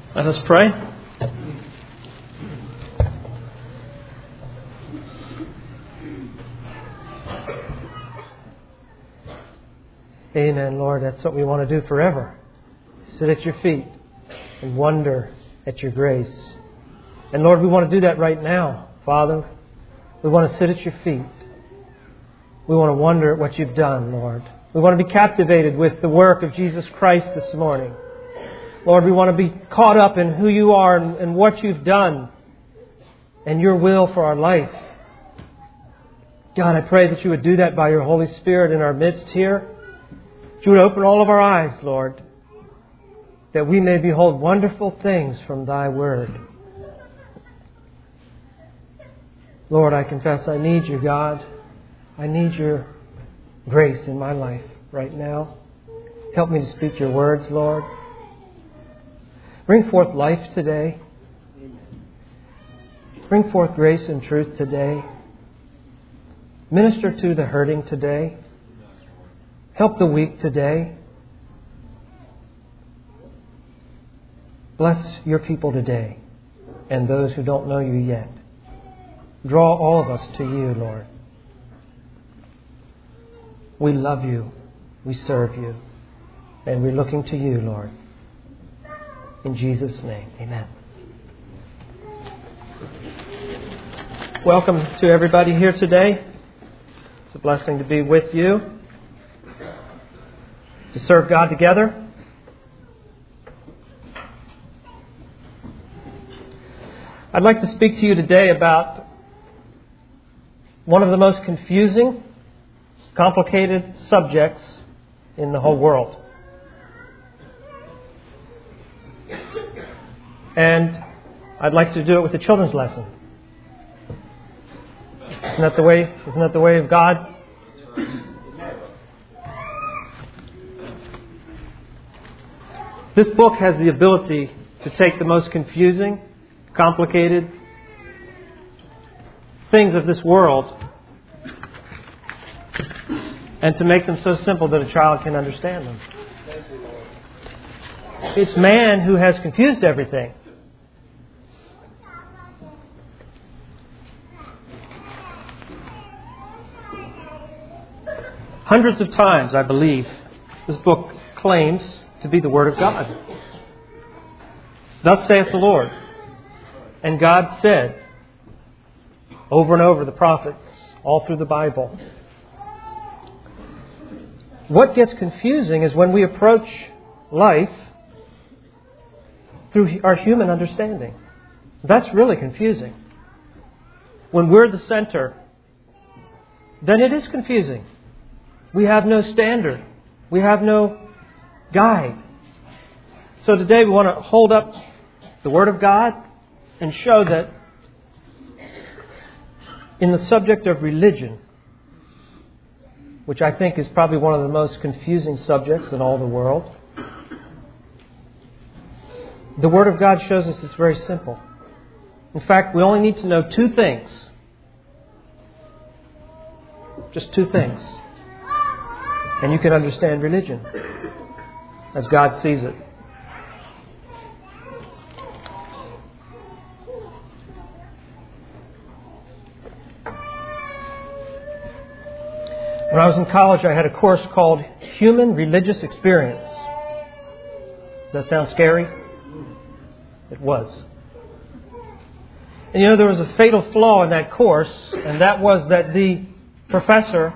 Let us pray. Amen, Lord. That's what we want to do forever. Sit at your feet and wonder at your grace. And Lord, we want to do that right now, Father. We want to sit at your feet. We want to wonder at what you've done, Lord. We want to be captivated with the work of Jesus Christ this morning. Lord, we want to be caught up in who you are and what you've done and your will for our life. God, I pray that you would do that by your Holy Spirit in our midst here. That you would open all of our eyes, Lord, that we may behold wonderful things from thy word. Lord, I confess I need you, God. I need your grace in my life right now. Help me to speak your words, Lord. Bring forth life today. Bring forth grace and truth today. Minister to the hurting today. Help the weak today. Bless your people today and those who don't know you yet. Draw all of us to you, Lord. We love you. We serve you. And we're looking to you, Lord. In Jesus' name, amen. Welcome to everybody here today. It's a blessing to be with you, to serve God together. I'd like to speak to you today about one of the most confusing, complicated subjects in the whole world. And I'd like to do it with a children's lesson. Isn't that the way of God? This book has the ability to take the most confusing, complicated things of this world and to make them so simple that a child can understand them. It's man who has confused everything. Hundreds of times, I believe, this book claims to be the Word of God. Thus saith the Lord. And God said, over and over, the prophets, all through the Bible. What gets confusing is when we approach life through our human understanding. That's really confusing. When we're the center, then it is confusing. We have no standard. We have no guide. So today we want to hold up the Word of God and show that in the subject of religion, which I think is probably one of the most confusing subjects in all the world, the Word of God shows us it's very simple. In fact, we only need to know two things. Just two things. And you can understand religion as God sees it. When I was in college, I had a course called Human Religious Experience. Does that sound scary? It was. And there was a fatal flaw in that course, and that was that the professor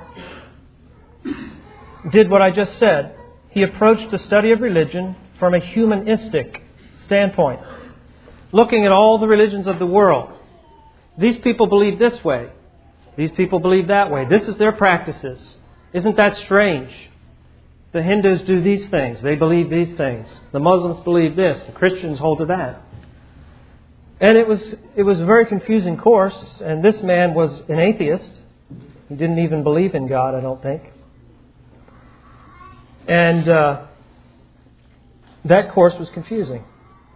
did what I just said. He approached the study of religion from a humanistic standpoint, looking at all the religions of the world. These people believe this way. These people believe that way. This is their practices. Isn't that strange? The Hindus do these things. They believe these things. The Muslims believe this. The Christians hold to that. And it was a very confusing course. And this man was an atheist. He didn't even believe in God, I don't think. And that course was confusing.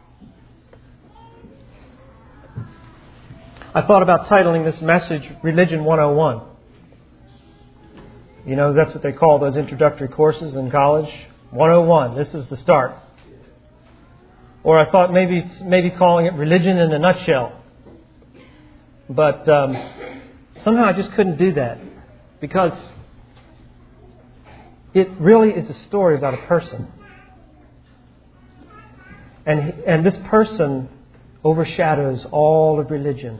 I thought about titling this message Religion 101. That's what they call those introductory courses in college. 101. This is the start. Or I thought maybe calling it religion in a nutshell. But somehow I just couldn't do that. Because it really is a story about a person. And this person overshadows all of religion.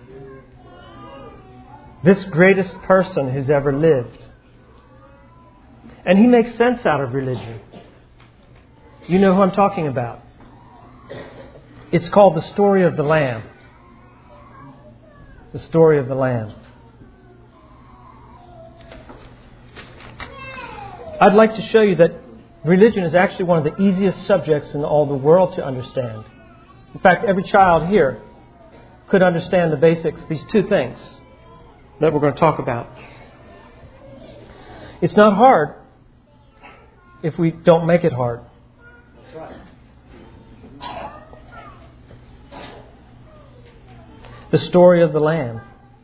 This greatest person who's ever lived. And he makes sense out of religion. You know who I'm talking about. It's called the story of the Lamb. The story of the Lamb. I'd like to show you that religion is actually one of the easiest subjects in all the world to understand. In fact, every child here could understand the basics, these two things that we're going to talk about. It's not hard if we don't make it hard. The story of the Lamb.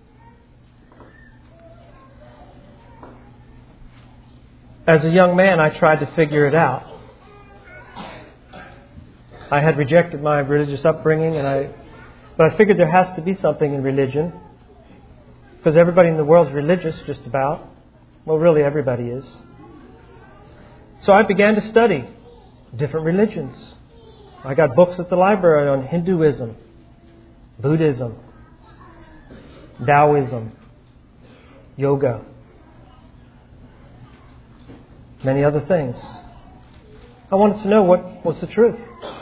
As a young man, I tried to figure it out. I had rejected my religious upbringing, but I figured there has to be something in religion. Because everybody in the world is religious, just about. Well, really everybody is. So I began to study different religions. I got books at the library on Hinduism, Buddhism, Taoism, yoga, many other things. I wanted to know what was the truth.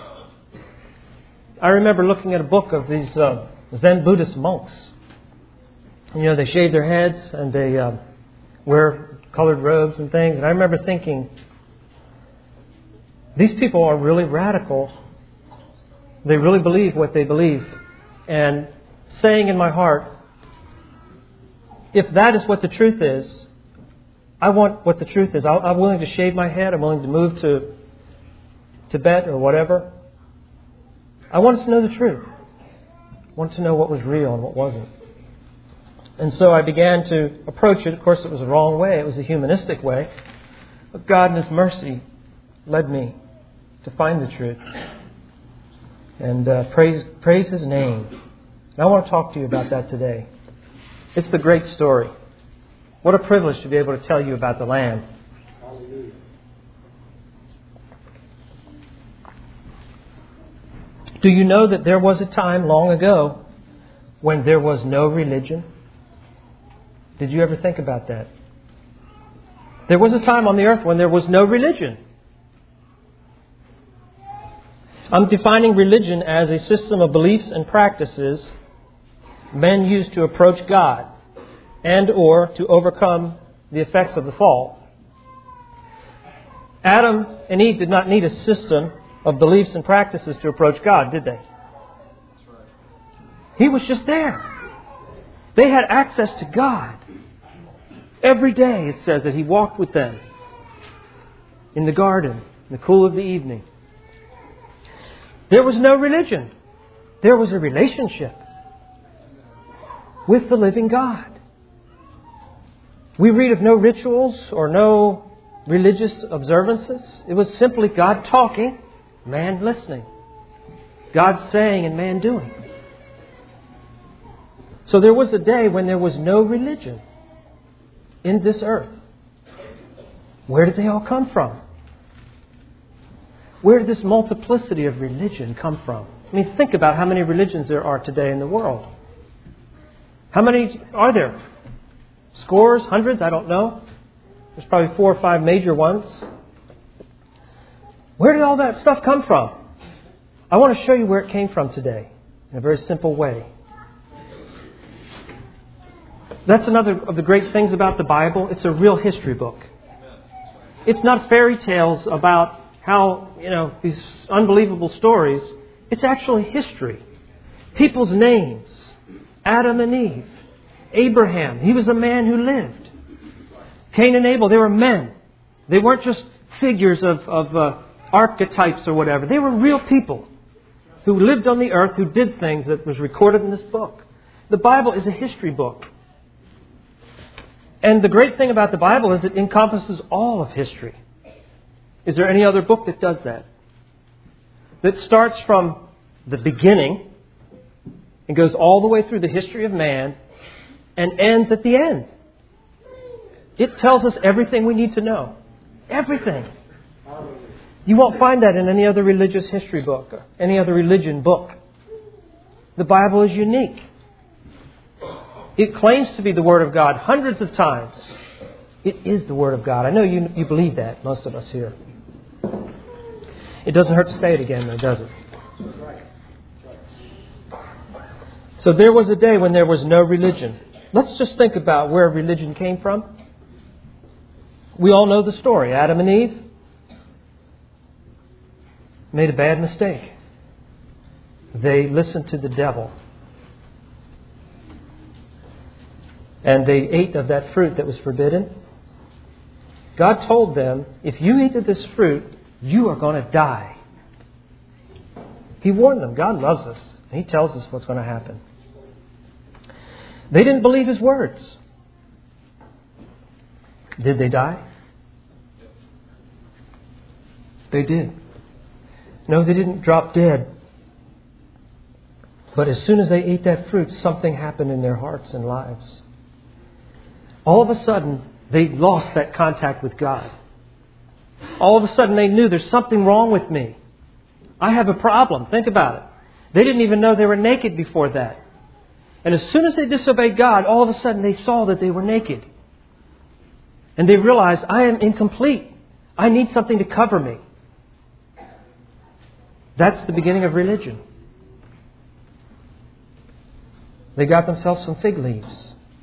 I remember looking at a book of these Zen Buddhist monks. You know, they shave their heads and they wear colored robes and things. And I remember thinking, these people are really radical. They really believe what they believe. And saying in my heart, if that is what the truth is, I want what the truth is. I'm willing to shave my head. I'm willing to move to Tibet or whatever. I wanted to know the truth. I wanted to know what was real and what wasn't. And so I began to approach it. Of course, it was the wrong way. It was a humanistic way. But God in His mercy led me to find the truth. And praise His name. And I want to talk to you about that today. It's the great story. What a privilege to be able to tell you about the Lamb. Hallelujah. Do you know that there was a time long ago when there was no religion? Did you ever think about that? There was a time on the earth when there was no religion. I'm defining religion as a system of beliefs and practices men use to approach God and or to overcome the effects of the fall. Adam and Eve did not need a system of beliefs and practices to approach God, did they? He was just there. They had access to God. Every day it says that He walked with them in the garden, in the cool of the evening. There was no religion. There was a relationship with the living God. We read of no rituals or no religious observances. It was simply God talking, man listening. God saying and man doing. So there was a day when there was no religion in this earth. Where did they all come from? Where did this multiplicity of religion come from? I mean, think about how many religions there are today in the world. How many are there? Scores? Hundreds? I don't know. There's probably 4 or 5 major ones. Where did all that stuff come from? I want to show you where it came from today in a very simple way. That's another of the great things about the Bible. It's a real history book. It's not fairy tales about how, these unbelievable stories. It's actually history. People's names. Adam and Eve. Abraham. He was a man who lived. Cain and Abel. They were men. They weren't just figures of archetypes or whatever. They were real people who lived on the earth, who did things that was recorded in this book. The Bible is a history book. And the great thing about the Bible is it encompasses all of history. Is there any other book that does that? that starts from the beginning and goes all the way through the history of man and ends at the end. It tells us everything we need to know. Everything. You won't find that in any other religious history book, or any other religion book. The Bible is unique. It claims to be the Word of God hundreds of times. It is the Word of God. I know you believe that, most of us here. It doesn't hurt to say it again, though, does it? So there was a day when there was no religion. Let's just think about where religion came from. We all know the story. Adam and Eve made a bad mistake. They listened to the devil. And they ate of that fruit that was forbidden. God told them, if you eat of this fruit, you are going to die. He warned them. God loves us. And He tells us what's going to happen. They didn't believe His words. Did they die? They did. No, they didn't drop dead. But as soon as they ate that fruit, something happened in their hearts and lives. All of a sudden, they lost that contact with God. All of a sudden, they knew there's something wrong with me. I have a problem. Think about it. They didn't even know they were naked before that. And as soon as they disobeyed God, all of a sudden they saw that they were naked. And they realized, I am incomplete. I need something to cover me. That's the beginning of religion. They got themselves some fig leaves.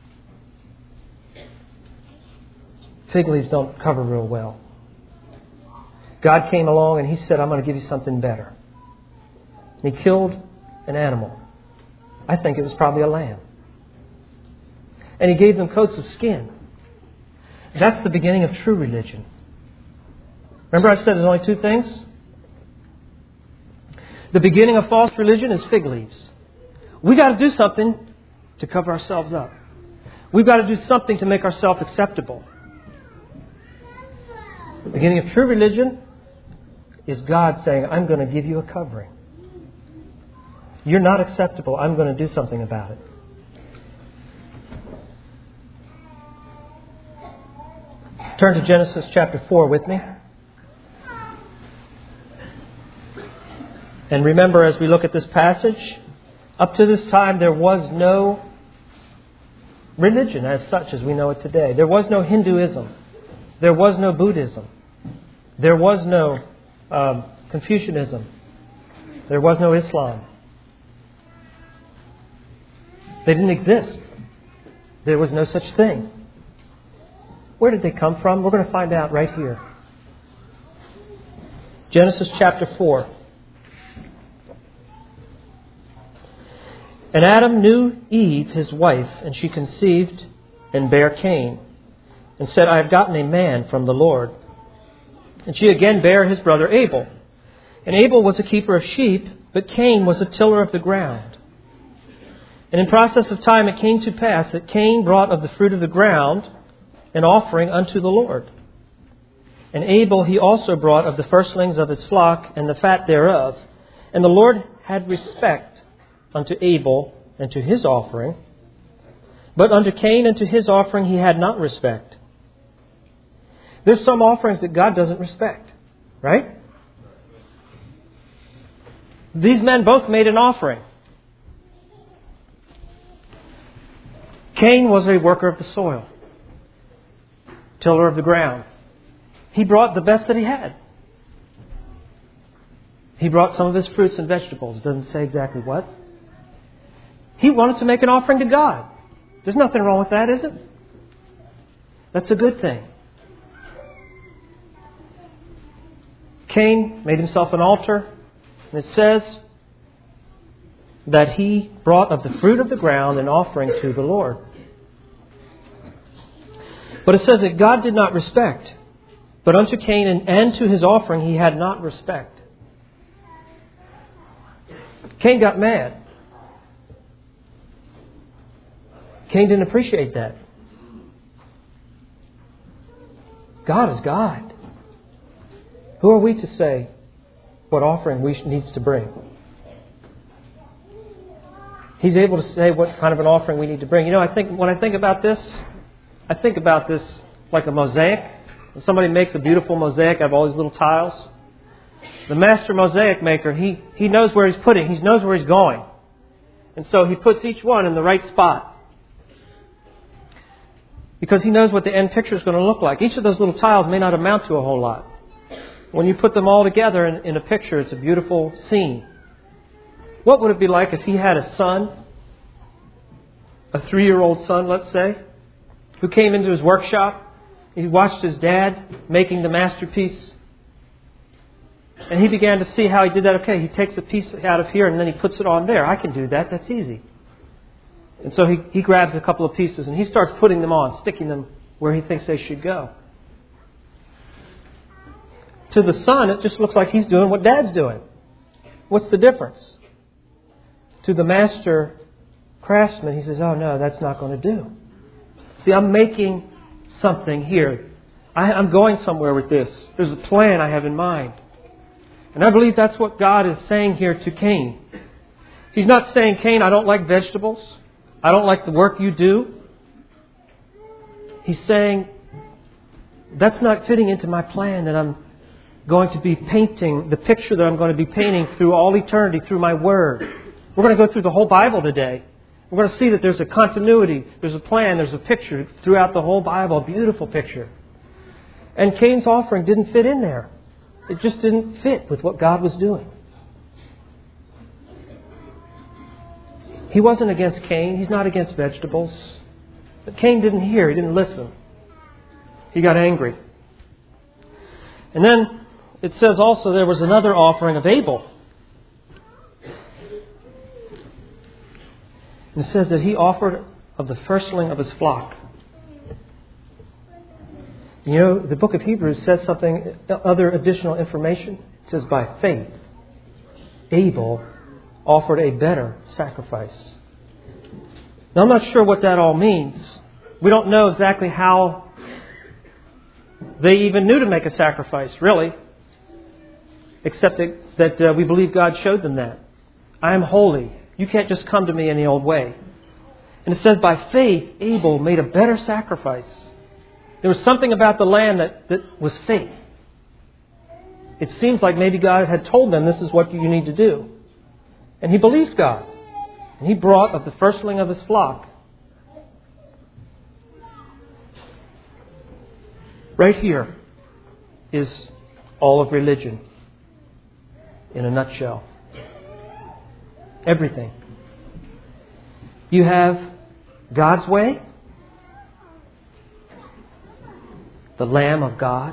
Fig leaves don't cover real well. God came along and He said, I'm going to give you something better. And He killed an animal. I think it was probably a lamb. And He gave them coats of skin. That's the beginning of true religion. Remember I said there's only two things? The beginning of false religion is fig leaves. We got to do something to cover ourselves up. We've got to do something to make ourselves acceptable. The beginning of true religion is God saying, I'm going to give you a covering. You're not acceptable. I'm going to do something about it. Turn to Genesis chapter 4 with me. And remember, as we look at this passage, up to this time there was no religion as such as we know it today. There was no Hinduism. There was no Buddhism. There was no Confucianism. There was no Islam. They didn't exist. There was no such thing. Where did they come from? We're going to find out right here. Genesis chapter 4. And Adam knew Eve, his wife, and she conceived and bare Cain, and said, I have gotten a man from the Lord. And she again bare his brother Abel. And Abel was a keeper of sheep, but Cain was a tiller of the ground. And in process of time it came to pass that Cain brought of the fruit of the ground an offering unto the Lord. And Abel he also brought of the firstlings of his flock and the fat thereof. And the Lord had respect unto Abel and to his offering, but unto Cain and to his offering he had not respect. There's some offerings that God doesn't respect, right? These men both made an offering. Cain was a worker of the soil, tiller of the ground. He brought the best that he had. He brought some of his fruits and vegetables. It doesn't say exactly what. He wanted to make an offering to God. There's nothing wrong with that, is it? That's a good thing. Cain made himself an altar, and it says that he brought of the fruit of the ground an offering to the Lord. But it says that God did not respect, but unto Cain and to his offering he had not respect. Cain got mad. Cain didn't appreciate that. God is God. Who are we to say what offering we needs to bring. He's able to say what kind of an offering we need to bring. You know, when I think about this like a mosaic. When somebody makes a beautiful mosaic out of all these little tiles, the master mosaic maker, he knows where he's putting. He knows where he's going. And so he puts each one in the right spot. Because he knows what the end picture is going to look like. Each of those little tiles may not amount to a whole lot. When you put them all together in a picture, it's a beautiful scene. What would it be like if he had a son, a 3-year-old son, let's say, who came into his workshop? He watched his dad making the masterpiece. And he began to see how he did that. Okay, he takes a piece out of here and then he puts it on there. I can do that. That's easy. And so he grabs a couple of pieces and he starts putting them on, sticking them where he thinks they should go. To the son, it just looks like he's doing what Dad's doing. What's the difference? To the master craftsman, he says, oh no, that's not going to do. See, I'm making something here. I'm going somewhere with this. There's a plan I have in mind. And I believe that's what God is saying here to Cain. He's not saying, Cain, I don't like vegetables. I don't like the work you do. He's saying, that's not fitting into my plan that I'm going to be painting, the picture that I'm going to be painting through all eternity, through my Word. We're going to go through the whole Bible today. We're going to see that there's a continuity, there's a plan, there's a picture throughout the whole Bible, a beautiful picture. And Cain's offering didn't fit in there. It just didn't fit with what God was doing. He wasn't against Cain. He's not against vegetables. But Cain didn't hear. He didn't listen. He got angry. And then it says also there was another offering of Abel. And it says that he offered of the firstling of his flock. You know, the book of Hebrews says something, other additional information. It says by faith, Abel offered a better sacrifice. Now, I'm not sure what that all means. We don't know exactly how they even knew to make a sacrifice, really. Except that we believe God showed them that. I am holy. You can't just come to me any old way. And it says by faith, Abel made a better sacrifice. There was something about the lamb that was faith. It seems like maybe God had told them this is what you need to do. And he believed God. And he brought of the firstling of his flock. Right here is all of religion in a nutshell. Everything. You have God's way, the Lamb of God,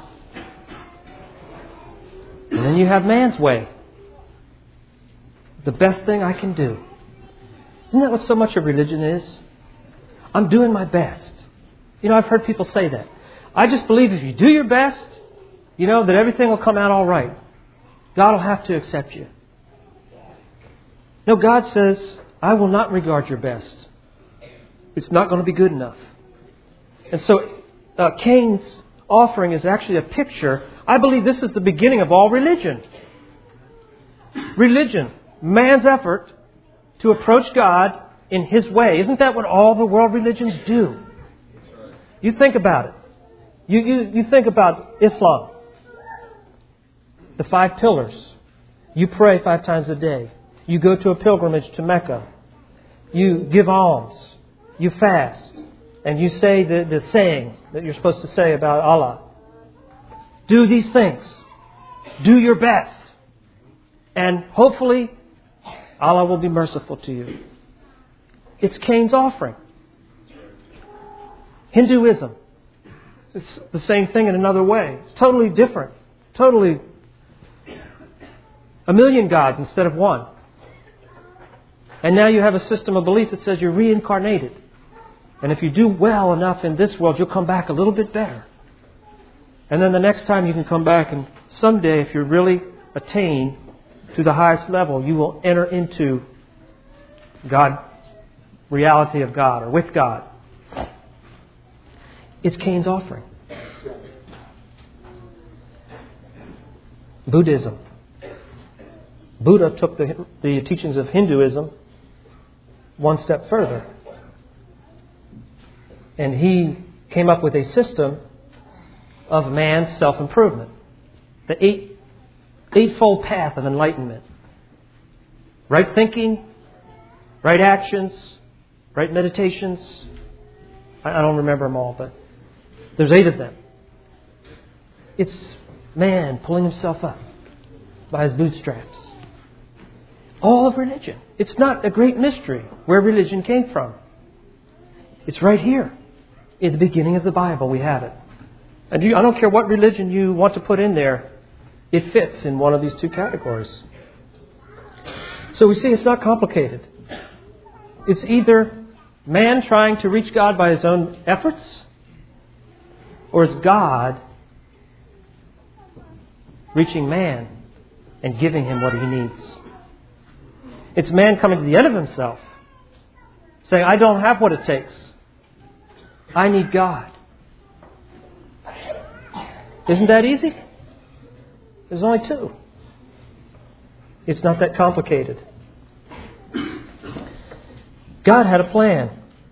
and then you have man's way. The best thing I can do. Isn't that what so much of religion is? I'm doing my best. You know, I've heard people say that. I just believe if you do your best, you know, that everything will come out all right. God will have to accept you. No, God says, I will not regard your best. It's not going to be good enough. And so Cain's offering is actually a picture. I believe this is the beginning of all religion. Religion. Man's effort to approach God in His way. Isn't that what all the world religions do? You think about it. You think about Islam. The 5 pillars. You pray 5 times a day. You go to a pilgrimage to Mecca. You give alms. You fast. And you say the saying that you're supposed to say about Allah. Do these things. Do your best. And hopefully Allah will be merciful to you. It's Cain's offering. Hinduism. It's the same thing in another way. It's totally different. Totally a million gods instead of one. And now you have a system of belief that says you're reincarnated. And if you do well enough in this world, you'll come back a little bit better. And then the next time you can come back, and someday if you really attain to the highest level, you will enter into God, reality of God, or with God. It's Cain's offering. Buddha took the teachings of Hinduism one step further. And he came up with a system of man's self-improvement. The eightfold path of enlightenment. Right thinking, right actions, right meditations. I don't remember them all, but there's 8 of them. It's man pulling himself up by his bootstraps. All of religion. It's not a great mystery where religion came from. It's right here. In the beginning of the Bible, we have it. And I don't care what religion you want to put in there, it fits in one of these 2 categories. So we see it's not complicated. It's either man trying to reach God by his own efforts, or it's God reaching man and giving him what he needs. It's man coming to the end of himself, saying, I don't have what it takes. I need God. Isn't that easy? There's only 2. It's not that complicated. God had a plan.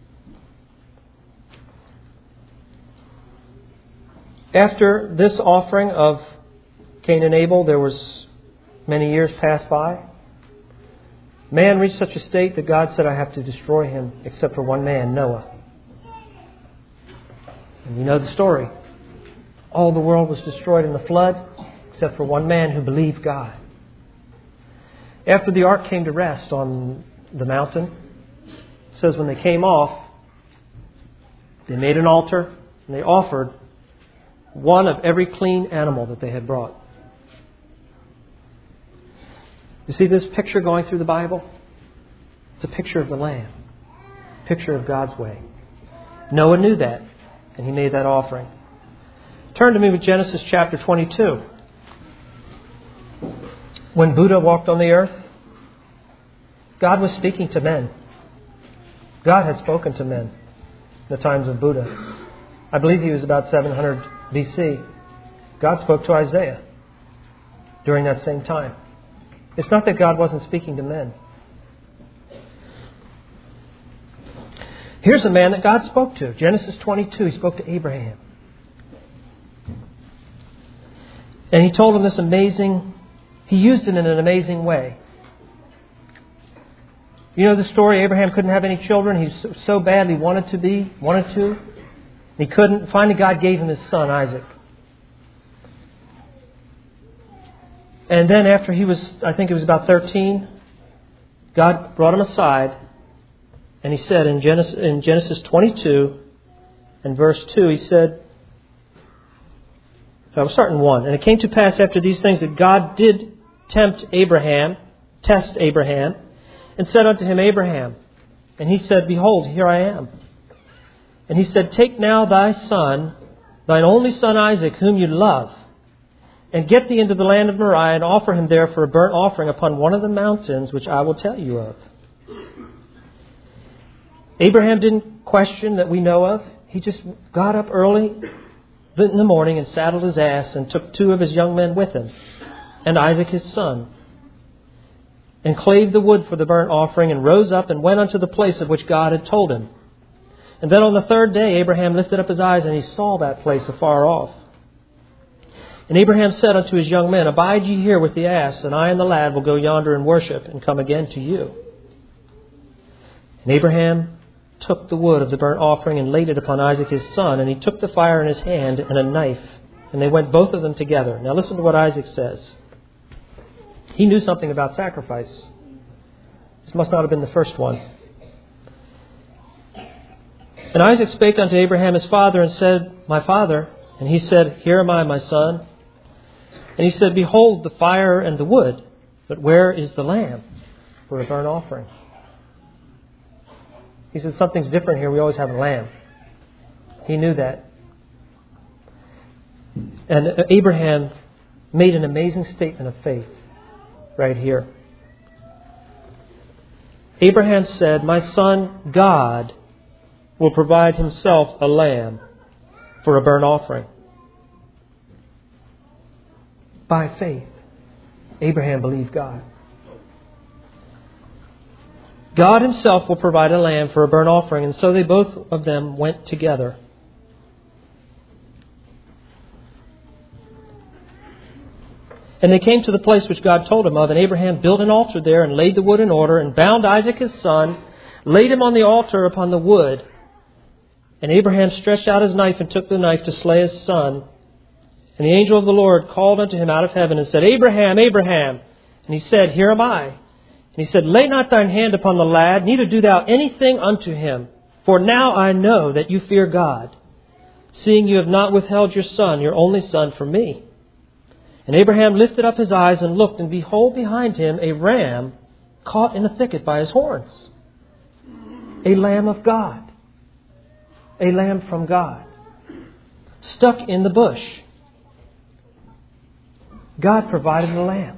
After this offering of Cain and Abel, there was many years passed by. Man reached such a state that God said, I have to destroy him except for one man, Noah. And you know the story. All the world was destroyed in the flood except for one man who believed God. After the ark came to rest on the mountain, it says when they came off, they made an altar and they offered one of every clean animal that they had brought. You see this picture going through the Bible? It's a picture of the Lamb. A picture of God's way. Noah knew that, and he made that offering. Turn to me with Genesis chapter 22. When Buddha walked on the earth, God was speaking to men. God had spoken to men in the times of Buddha. I believe he was about 700 BC. God spoke to Isaiah during that same time. It's not that God wasn't speaking to men. Here's a man that God spoke to. Genesis 22, he spoke to Abraham. And he told him this he used it in an amazing way. You know the story, Abraham couldn't have any children. He so badly wanted to. He couldn't. Finally, God gave him his son, Isaac. And then after I think it was about 13, God brought him aside and he said in Genesis 22 and verse 2, he said, I was starting 1. And it came to pass after these things that God did test Abraham, and said unto him, Abraham. And he said, Behold, here I am. And he said, Take now thy son, thine only son Isaac, whom you love, and get thee into the land of Moriah, and offer him there for a burnt offering upon one of the mountains which I will tell you of. Abraham didn't question that we know of. He just got up early in the morning and saddled his ass and took 2 of his young men with him, and Isaac his son, and clave the wood for the burnt offering, and rose up and went unto the place of which God had told him. And then on the 3rd day Abraham lifted up his eyes, and he saw that place afar off. And Abraham said unto his young men, Abide ye here with the ass, and I and the lad will go yonder and worship, and come again to you. And Abraham took the wood of the burnt offering and laid it upon Isaac his son, and he took the fire in his hand and a knife, and they went both of them together. Now listen to what Isaac says. He knew something about sacrifice. This must not have been the first one. And Isaac spake unto Abraham his father, and said, My father. And he said, Here am I, my son. And he said, Behold the fire and the wood, but where is the lamb for a burnt offering? He said, something's different here. We always have a lamb. He knew that. And Abraham made an amazing statement of faith right here. Abraham said, My son, God will provide himself a lamb for a burnt offering. By faith, Abraham believed God. God Himself will provide a lamb for a burnt offering. And so they both of them went together. And they came to the place which God told him of, and Abraham built an altar there and laid the wood in order and bound Isaac his son, laid him on the altar upon the wood. And Abraham stretched out his knife and took the knife to slay his son. And the angel of the Lord called unto him out of heaven and said, Abraham, Abraham. And he said, Here am I. And he said, Lay not thine hand upon the lad, neither do thou anything unto him. For now I know that you fear God, seeing you have not withheld your son, your only son, from me. And Abraham lifted up his eyes and looked, and behold, behind him a ram caught in a thicket by his horns. A lamb of God. A lamb from God. Stuck in the bush. God provided a lamb.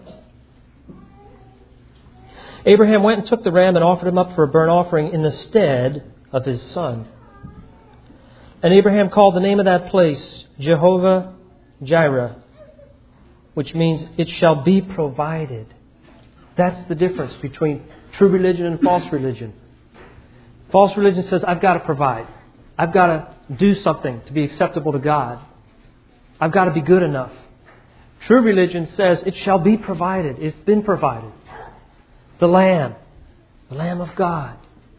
Abraham went and took the ram and offered him up for a burnt offering in the stead of his son. And Abraham called the name of that place Jehovah Jireh, which means it shall be provided. That's the difference between true religion and false religion. False religion says, I've got to provide. I've got to do something to be acceptable to God. I've got to be good enough. True religion says, it shall be provided. It's been provided. The Lamb of God.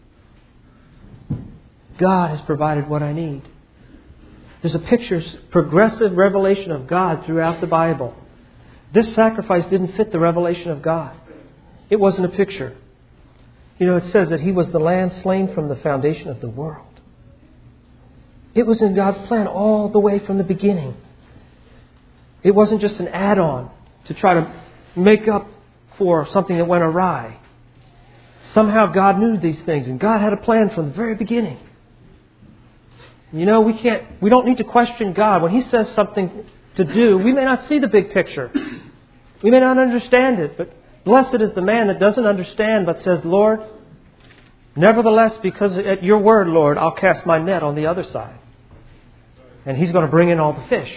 God has provided what I need. There's a picture, progressive revelation of God throughout the Bible. This sacrifice didn't fit the revelation of God. It wasn't a picture. You know, it says that He was the Lamb slain from the foundation of the world. It was in God's plan all the way from the beginning. It wasn't just an add-on to try to make up for something that went awry. Somehow God knew these things, and God had a plan from the very beginning. You know, we don't need to question God. When He says something to do, we may not see the big picture. We may not understand it, but blessed is the man that doesn't understand but says, Lord, nevertheless, because at your word, Lord, I'll cast my net on the other side. And He's going to bring in all the fish.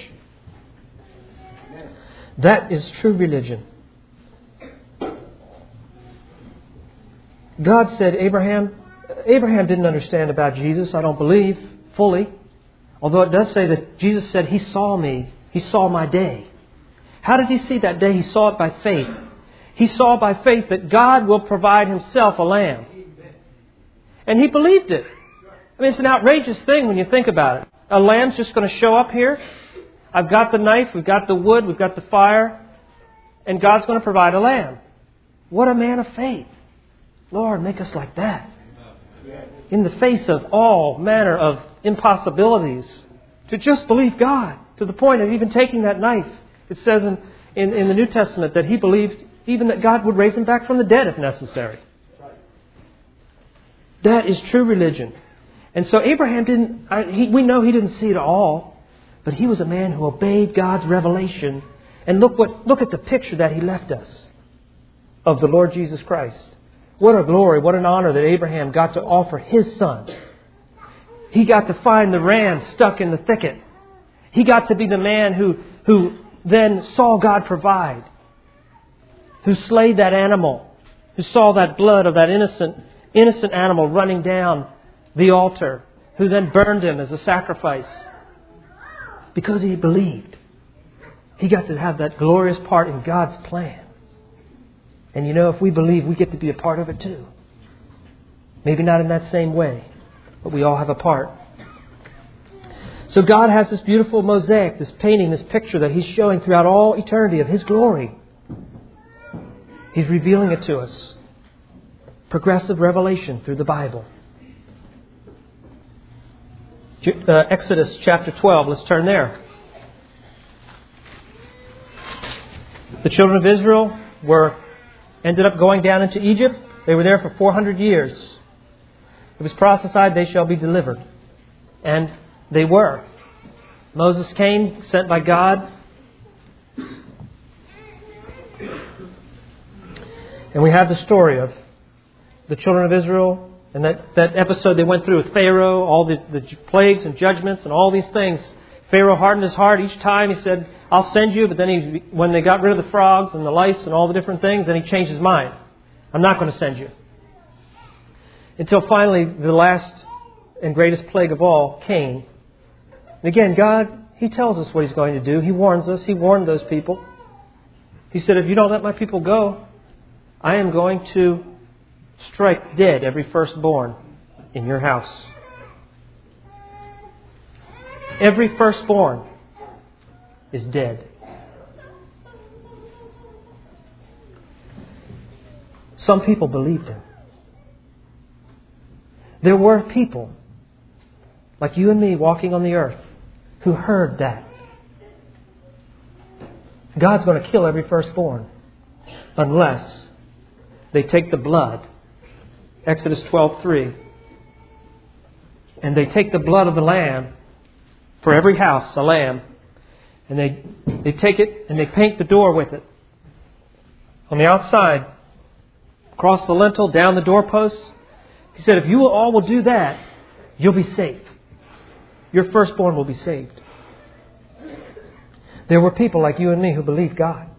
That is true religion. God said, Abraham didn't understand about Jesus, I don't believe, fully. Although it does say that Jesus said, He saw me. He saw my day. How did He see that day? He saw it by faith. He saw by faith that God will provide Himself a lamb. And he believed it. I mean, it's an outrageous thing when you think about it. A lamb's just going to show up here. I've got the knife, we've got the wood, we've got the fire, and God's going to provide a lamb. What a man of faith. Lord, make us like that. In the face of all manner of impossibilities, to just believe God, to the point of even taking that knife. It says in the New Testament that he believed even that God would raise him back from the dead if necessary. That is true religion. And so Abraham we know he didn't see it all, but he was a man who obeyed God's revelation. And look at the picture that he left us of the Lord Jesus Christ. What a glory, what an honor that Abraham got to offer his son. He got to find the ram stuck in the thicket. He got to be the man who then saw God provide. Who slayed that animal. Who saw that blood of that innocent animal running down the altar. Who then burned him as a sacrifice. Because he believed. He got to have that glorious part in God's plan. And you know, if we believe, we get to be a part of it too. Maybe not in that same way, but we all have a part. So God has this beautiful mosaic, this painting, this picture that He's showing throughout all eternity of His glory. He's revealing it to us. Progressive revelation through the Bible. Exodus chapter 12, let's turn there. The children of Israel ended up going down into Egypt. They were there for 400 years. It was prophesied they shall be delivered. And they were. Moses came, sent by God. And we have the story of the children of Israel and that episode they went through with Pharaoh, all the plagues and judgments and all these things. Pharaoh hardened his heart each time. He said, I'll send you. But then when they got rid of the frogs and the lice and all the different things, then he changed his mind. I'm not going to send you. until finally the last and greatest plague of all came. And again, God, He tells us what He's going to do. He warns us. He warned those people. He said, if you don't let my people go, I am going to strike dead every firstborn in your house. Every firstborn is dead. Some people believed Him. There were people like you and me walking on the earth who heard that. God's going to kill every firstborn unless they take the blood. Exodus 12:3. And they take the blood of the lamb, for every house, a lamb, and they take it and they paint the door with it. On the outside, across the lintel, down the doorposts. He said, if you all will do that, you'll be safe. Your firstborn will be saved. There were people like you and me who believed God.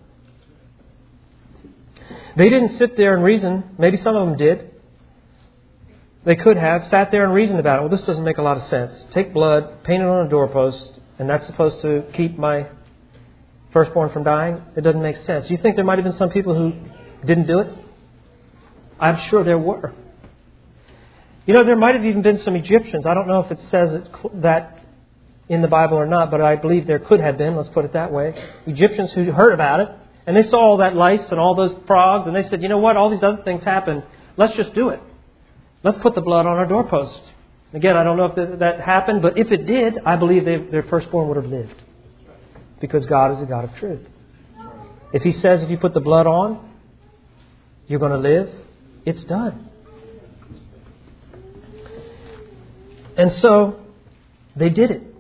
They didn't sit there and reason. Maybe some of them did. They could have sat there and reasoned about it. Well, this doesn't make a lot of sense. Take blood, paint it on a doorpost, and that's supposed to keep my firstborn from dying? It doesn't make sense. You think there might have been some people who didn't do it? I'm sure there were. You know, there might have even been some Egyptians. I don't know if it says that in the Bible or not, but I believe there could have been, let's put it that way. Egyptians who heard about it, and they saw all that lice and all those frogs, and they said, you know what, all these other things happen. Let's just do it. Let's put the blood on our doorpost. Again, I don't know if that happened, but if it did, I believe their firstborn would have lived. Because God is a God of truth. If He says if you put the blood on, you're going to live, it's done. And so, they did it.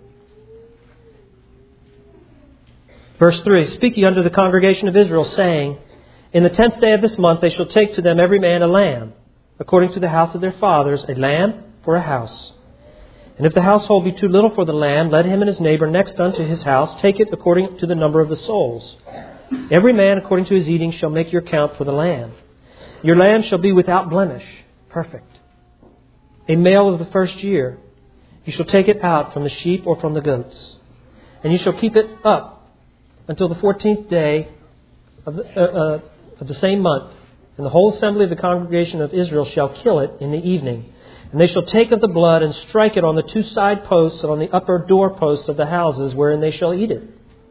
Verse 3, Speak ye unto the congregation of Israel, saying, In the 10th day of this month they shall take to them every man a lamb, according to the house of their fathers, a lamb for a house. And if the household be too little for the lamb, let him and his neighbor next unto his house take it according to the number of the souls. Every man according to his eating shall make your count for the lamb. Your lamb shall be without blemish, perfect, a male of the first year. You shall take it out from the sheep or from the goats. And you shall keep it up until the 14th day of the same month. And the whole assembly of the congregation of Israel shall kill it in the evening. And they shall take of the blood and strike it on the two side posts and on the upper door posts of the houses wherein they shall eat it.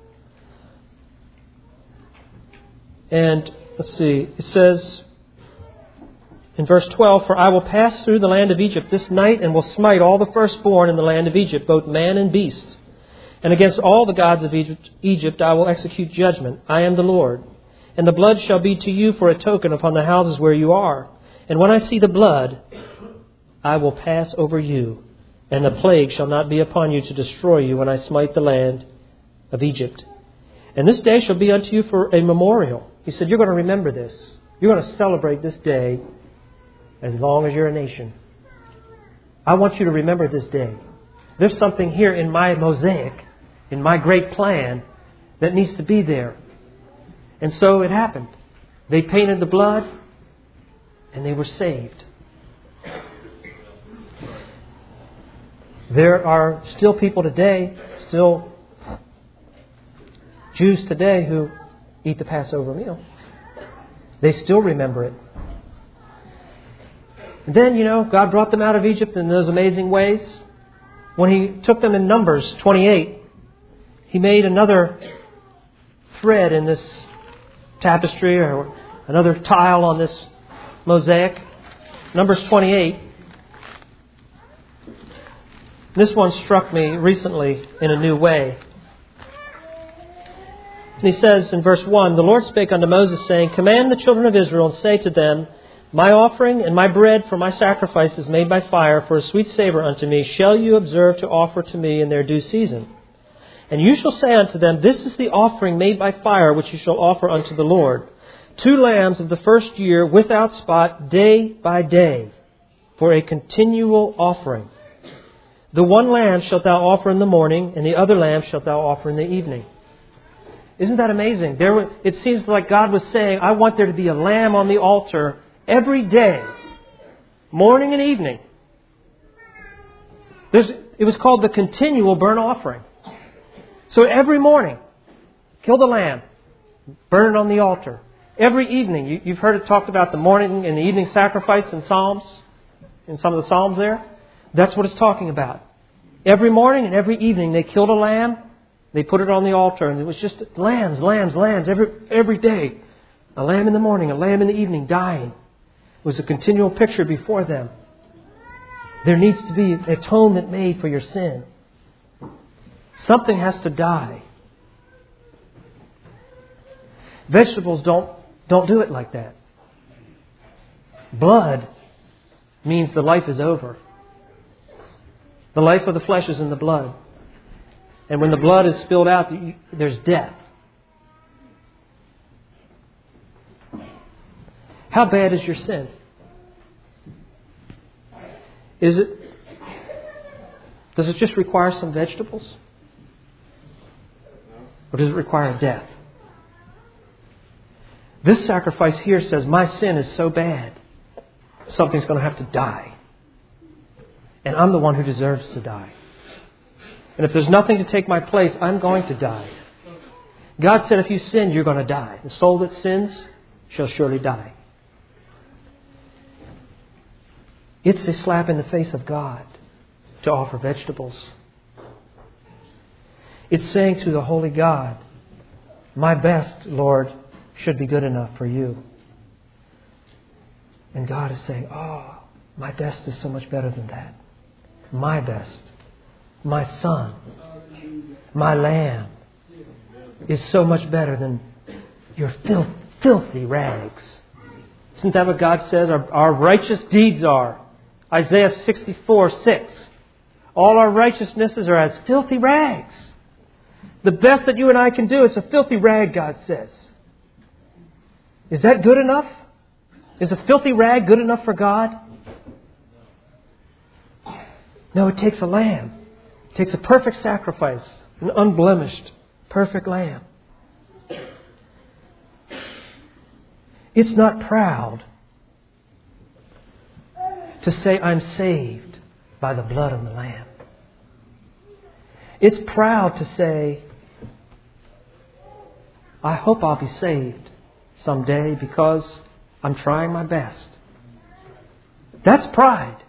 And let's see, it says in verse 12, For I will pass through the land of Egypt this night, and will smite all the firstborn in the land of Egypt, both man and beast. And against all the gods of Egypt I will execute judgment. I am the Lord. And the blood shall be to you for a token upon the houses where you are. And when I see the blood, I will pass over you, and the plague shall not be upon you to destroy you when I smite the land of Egypt. And this day shall be unto you for a memorial. He said, you're going to remember this. You're going to celebrate this day as long as you're a nation. I want you to remember this day. There's something here in my mosaic, in my great plan, that needs to be there. And so it happened. They painted the blood, and they were saved. There are still people today, still Jews today who eat the Passover meal. They still remember it. And then, God brought them out of Egypt in those amazing ways. When He took them in Numbers 28, He made another thread in this tapestry or another tile on this mosaic. Numbers 28. This one struck me recently in a new way. And He says in verse 1, The Lord spake unto Moses, saying, Command the children of Israel, and say to them, My offering and my bread for my sacrifices made by fire for a sweet savour unto me shall you observe to offer to me in their due season. And you shall say unto them, This is the offering made by fire which you shall offer unto the Lord. 2 lambs of the first year without spot, day by day, for a continual offering. The one lamb shalt thou offer in the morning, and the other lamb shalt thou offer in the evening. Isn't that amazing? It seems like God was saying, I want there to be a lamb on the altar every day Morning and evening. It was called the continual burnt offering. So every morning, kill the lamb, burn it on the altar. Every evening, you've heard it talked about the morning and the evening sacrifice in Psalms, in some of the Psalms there. That's what it's talking about. Every morning and every evening, they killed a lamb, they put it on the altar, and it was just lambs every day. A lamb in the morning, a lamb in the evening, dying. It was a continual picture before them. There needs to be atonement made for your sin. Something has to die. Vegetables don't do it like that. Blood means the life is over. The life of the flesh is in the blood. And when the blood is spilled out, there's death. How bad is your sin? Does it just require some vegetables? Or does it require death? This sacrifice here says, my sin is so bad, something's going to have to die. And I'm the one who deserves to die. And if there's nothing to take my place, I'm going to die. God said if you sin, you're going to die. The soul that sins shall surely die. It's a slap in the face of God to offer vegetables. It's saying to the holy God, my best, Lord, should be good enough for you. And God is saying, oh, my best is so much better than that. My best, my son, my lamb is so much better than your filthy rags. Isn't that what God says our righteous deeds are? Isaiah 64:6. All our righteousnesses are as filthy rags. The best that you and I can do is a filthy rag, God says. Is that good enough? Is a filthy rag good enough for God? No, it takes a lamb. It takes a perfect sacrifice. An unblemished, perfect lamb. It's not proud to say I'm saved by the blood of the lamb. It's proud to say, I hope I'll be saved someday because I'm trying my best. That's pride.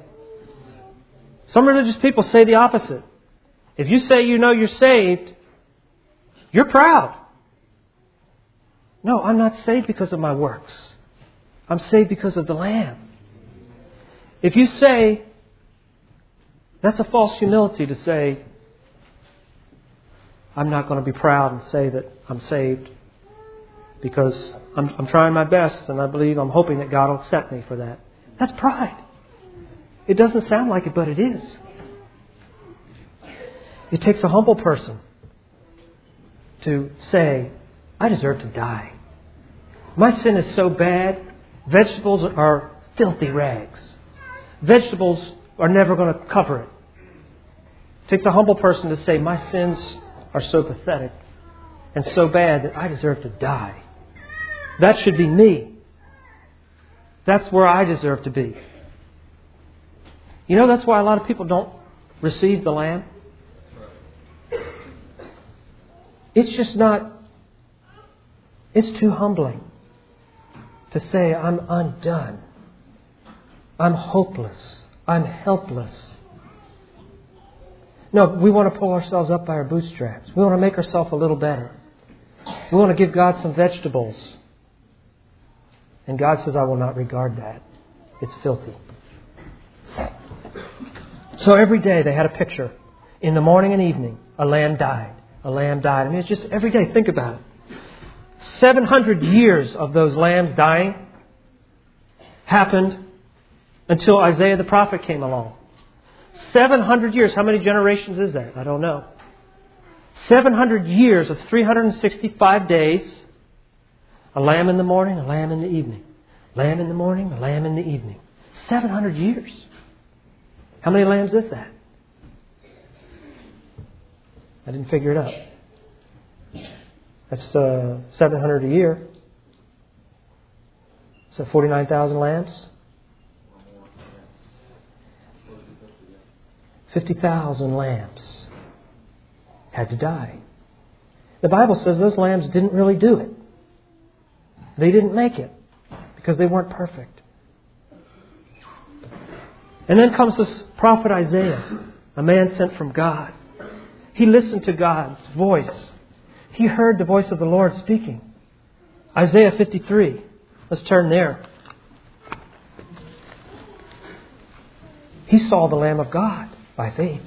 Some religious people say the opposite. If you say you know you're saved, you're proud. No, I'm not saved because of my works. I'm saved because of the Lamb. If you say, that's a false humility to say, I'm not going to be proud and say that I'm saved because I'm trying my best and I'm hoping that God will accept me for that. That's pride. It doesn't sound like it, but it is. It takes a humble person to say, I deserve to die. My sin is so bad, vegetables are filthy rags. Vegetables are never going to cover it. It takes a humble person to say, my sins are so pathetic and so bad that I deserve to die. That should be me. That's where I deserve to be. You know, that's why a lot of people don't receive the Lamb. It's just not, it's too humbling to say, I'm undone. I'm hopeless. I'm helpless. No, we want to pull ourselves up by our bootstraps. We want to make ourselves a little better. We want to give God some vegetables. And God says, I will not regard that. It's filthy. So every day they had a picture. In the morning and evening, a lamb died. A lamb died. I mean, it's just every day. Think about it. 700 years of those lambs dying happened until Isaiah the prophet came along. 700 years. How many generations is that? I don't know. 700 years of 365 days. A lamb in the morning, a lamb in the evening. Lamb in the morning, a lamb in the evening. 700 years. How many lambs is that? I didn't figure it out. That's 700 a year. So 49,000 lambs. 50,000 lambs had to die. The Bible says those lambs didn't really do it. They didn't make it because they weren't perfect. And then comes this prophet Isaiah, a man sent from God. He listened to God's voice. He heard the voice of the Lord speaking. Isaiah 53. Let's turn there. He saw the Lamb of God by faith.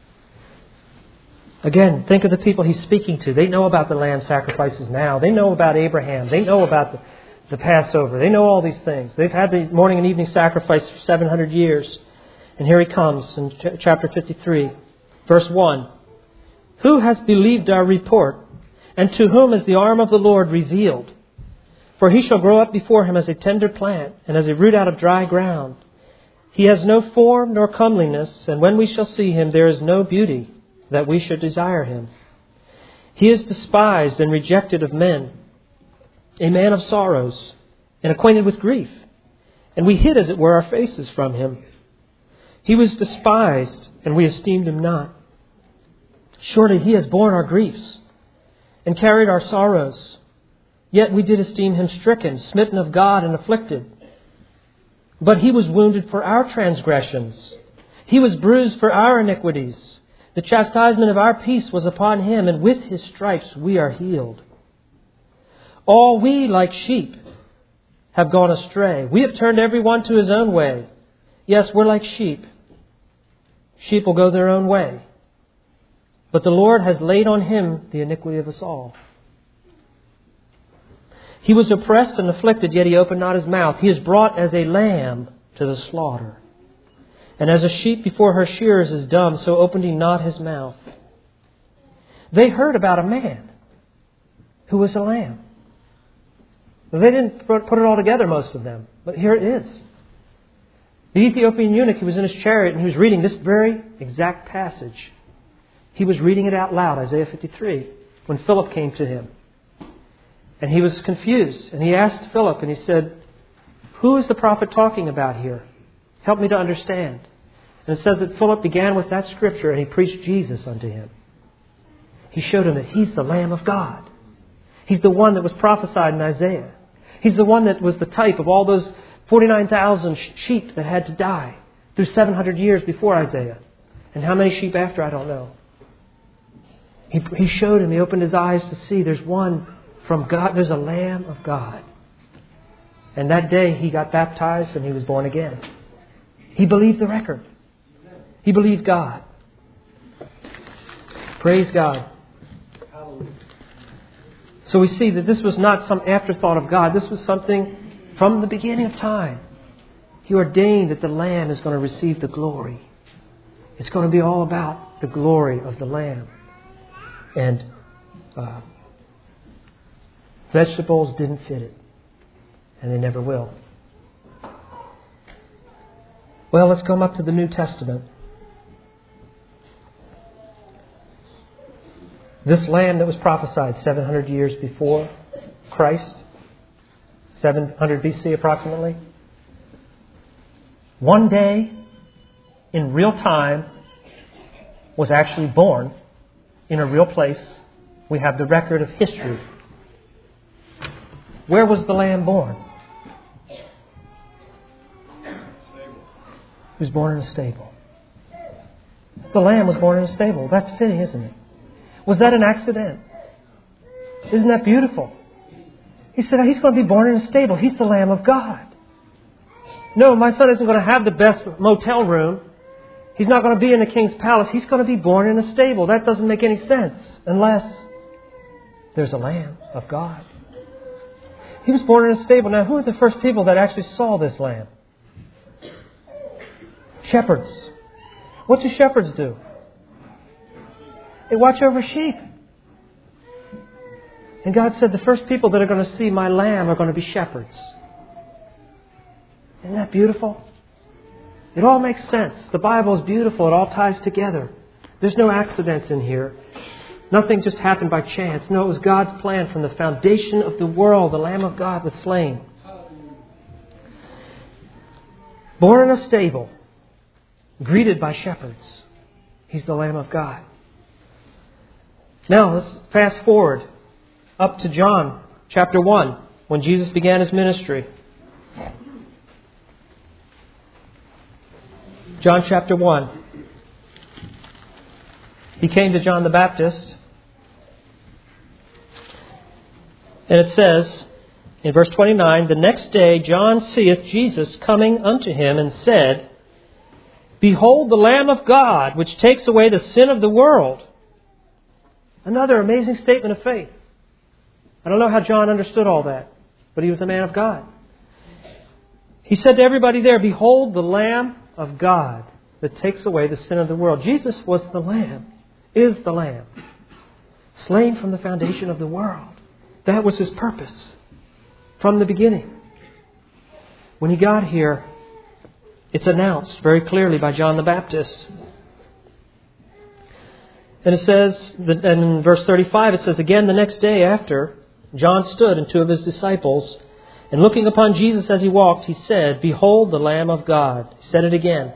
Again, think of the people he's speaking to. They know about the lamb sacrifices now. They know about Abraham. They know about the Passover. They know all these things. They've had the morning and evening sacrifice for 700 years. And here he comes in chapter 53, verse 1. Who has believed our report? And to whom is the arm of the Lord revealed? For he shall grow up before him as a tender plant, and as a root out of dry ground. He has no form nor comeliness, and when we shall see him, there is no beauty that we should desire him. He is despised and rejected of men, a man of sorrows, and acquainted with grief. And we hid, as it were, our faces from him. He was despised, and we esteemed him not. Surely he has borne our griefs, and carried our sorrows. Yet we did esteem him stricken, smitten of God, and afflicted. But he was wounded for our transgressions. He was bruised for our iniquities. The chastisement of our peace was upon him, and with his stripes we are healed. All we, like sheep, have gone astray. We have turned every one to his own way. Yes, we're like sheep. Sheep will go their own way. But the Lord has laid on him the iniquity of us all. He was oppressed and afflicted, yet he opened not his mouth. He is brought as a lamb to the slaughter. And as a sheep before her shearers is dumb, so opened he not his mouth. They heard about a man who was a lamb. They didn't put it all together, most of them. But here it is. The Ethiopian eunuch, he was in his chariot and he was reading this very exact passage. He was reading it out loud, Isaiah 53, when Philip came to him. And he was confused. And he asked Philip and he said, who is the prophet talking about here? Help me to understand. And it says that Philip began with that scripture and he preached Jesus unto him. He showed him that he's the Lamb of God. He's the one that was prophesied in Isaiah. He's the one that was the type of all those 49,000 sheep that had to die through 700 years before Isaiah. And how many sheep after, I don't know. He showed him, he opened his eyes to see there's one from God, there's a Lamb of God. And that day he got baptized and he was born again. He believed the record. He believed God. Praise God. So we see that this was not some afterthought of God. This was something from the beginning of time. He ordained that the Lamb is going to receive the glory. It's going to be all about the glory of the Lamb. And vegetables didn't fit it. And they never will. Well, let's come up to the New Testament. This Lamb that was prophesied 700 years before Christ, 700 BC approximately, one day in real time was actually born in a real place. We have the record of history. Where was the Lamb born? He was born in a stable. The Lamb was born in a stable. That's fitting, isn't it? Was that an accident? Isn't that beautiful? He said, he's going to be born in a stable. He's the Lamb of God. No, my son isn't going to have the best motel room. He's not going to be in the king's palace. He's going to be born in a stable. That doesn't make any sense unless there's a Lamb of God. He was born in a stable. Now, who are the first people that actually saw this Lamb? Shepherds. What do shepherds do? They watch over sheep. And God said the first people that are going to see my Lamb are going to be shepherds. Isn't that beautiful? It all makes sense. The Bible is beautiful. It all ties together. There's no accidents in here. Nothing just happened by chance. No, it was God's plan from the foundation of the world. The Lamb of God was slain. Born in a stable, greeted by shepherds. He's the Lamb of God. Now, let's fast forward up to John chapter 1, when Jesus began His ministry. John chapter 1. He came to John the Baptist. And it says in verse 29, "The next day John seeth Jesus coming unto him, and said, Behold the Lamb of God, which takes away the sin of the world." Another amazing statement of faith. I don't know how John understood all that, but he was a man of God. He said to everybody there, "Behold the Lamb of God that takes away the sin of the world." Jesus was the Lamb, is the Lamb, slain from the foundation of the world. That was His purpose from the beginning. When He got here, it's announced very clearly by John the Baptist. And it says, and in verse 35, it says, "Again the next day after, John stood and 2 of his disciples, and looking upon Jesus as He walked, he said, Behold the Lamb of God." He said it again.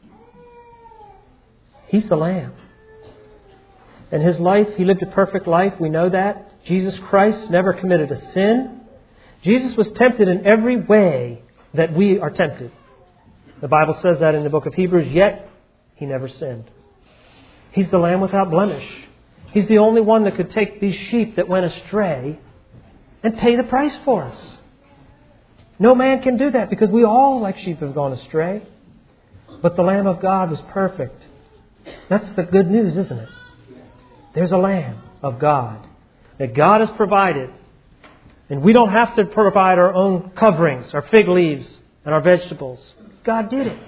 He's the Lamb. And His life, He lived a perfect life. We know that. Jesus Christ never committed a sin. Jesus was tempted in every way that we are tempted. The Bible says that in the book of Hebrews, yet He never sinned. He's the Lamb without blemish. He's the only one that could take these sheep that went astray and pay the price for us. No man can do that because we all, like sheep, have gone astray. But the Lamb of God was perfect. That's the good news, isn't it? There's a Lamb of God that God has provided. And we don't have to provide our own coverings, our fig leaves, and our vegetables. God did it.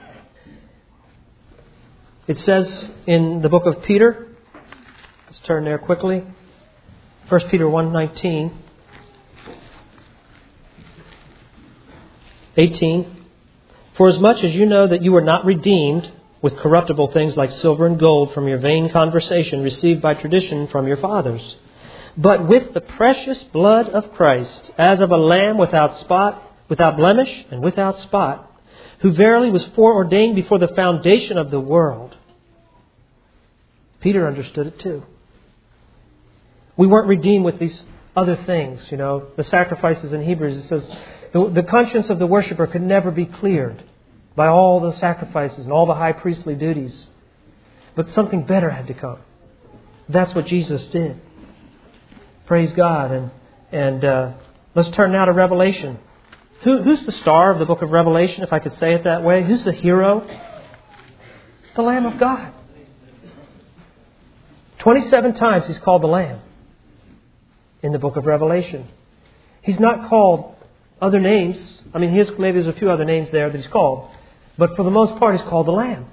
It says in the book of Peter, let's turn there quickly, 1 Peter 1:19, 18, "For as much as you know that you were not redeemed with corruptible things like silver and gold from your vain conversation received by tradition from your fathers, but with the precious blood of Christ, as of a lamb without spot, without blemish, and without spot, who verily was foreordained before the foundation of the world." Peter understood it too. We weren't redeemed with these other things, the sacrifices in Hebrews. It says the conscience of the worshiper could never be cleared by all the sacrifices and all the high priestly duties. But something better had to come. That's what Jesus did. Praise God. And let's turn now to Revelation. Who's the star of the book of Revelation, if I could say it that way? Who's the hero? The Lamb of God. 27 times He's called the Lamb in the book of Revelation. He's not called other names. I mean, maybe there's a few other names there that He's called. But for the most part, He's called the Lamb.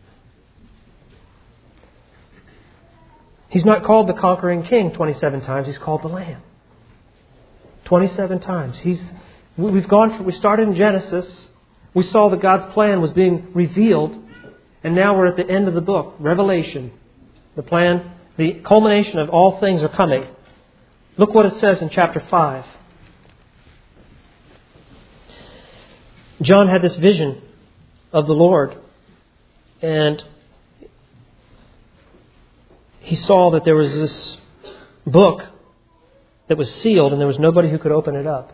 He's not called the conquering king 27 times. He's called the Lamb. 27 times. We started in Genesis. We saw that God's plan was being revealed. And now we're at the end of the book, Revelation. The plan, the culmination of all things are coming. Look what it says in chapter 5. John had this vision of the Lord. And he saw that there was this book that was sealed and there was nobody who could open it up.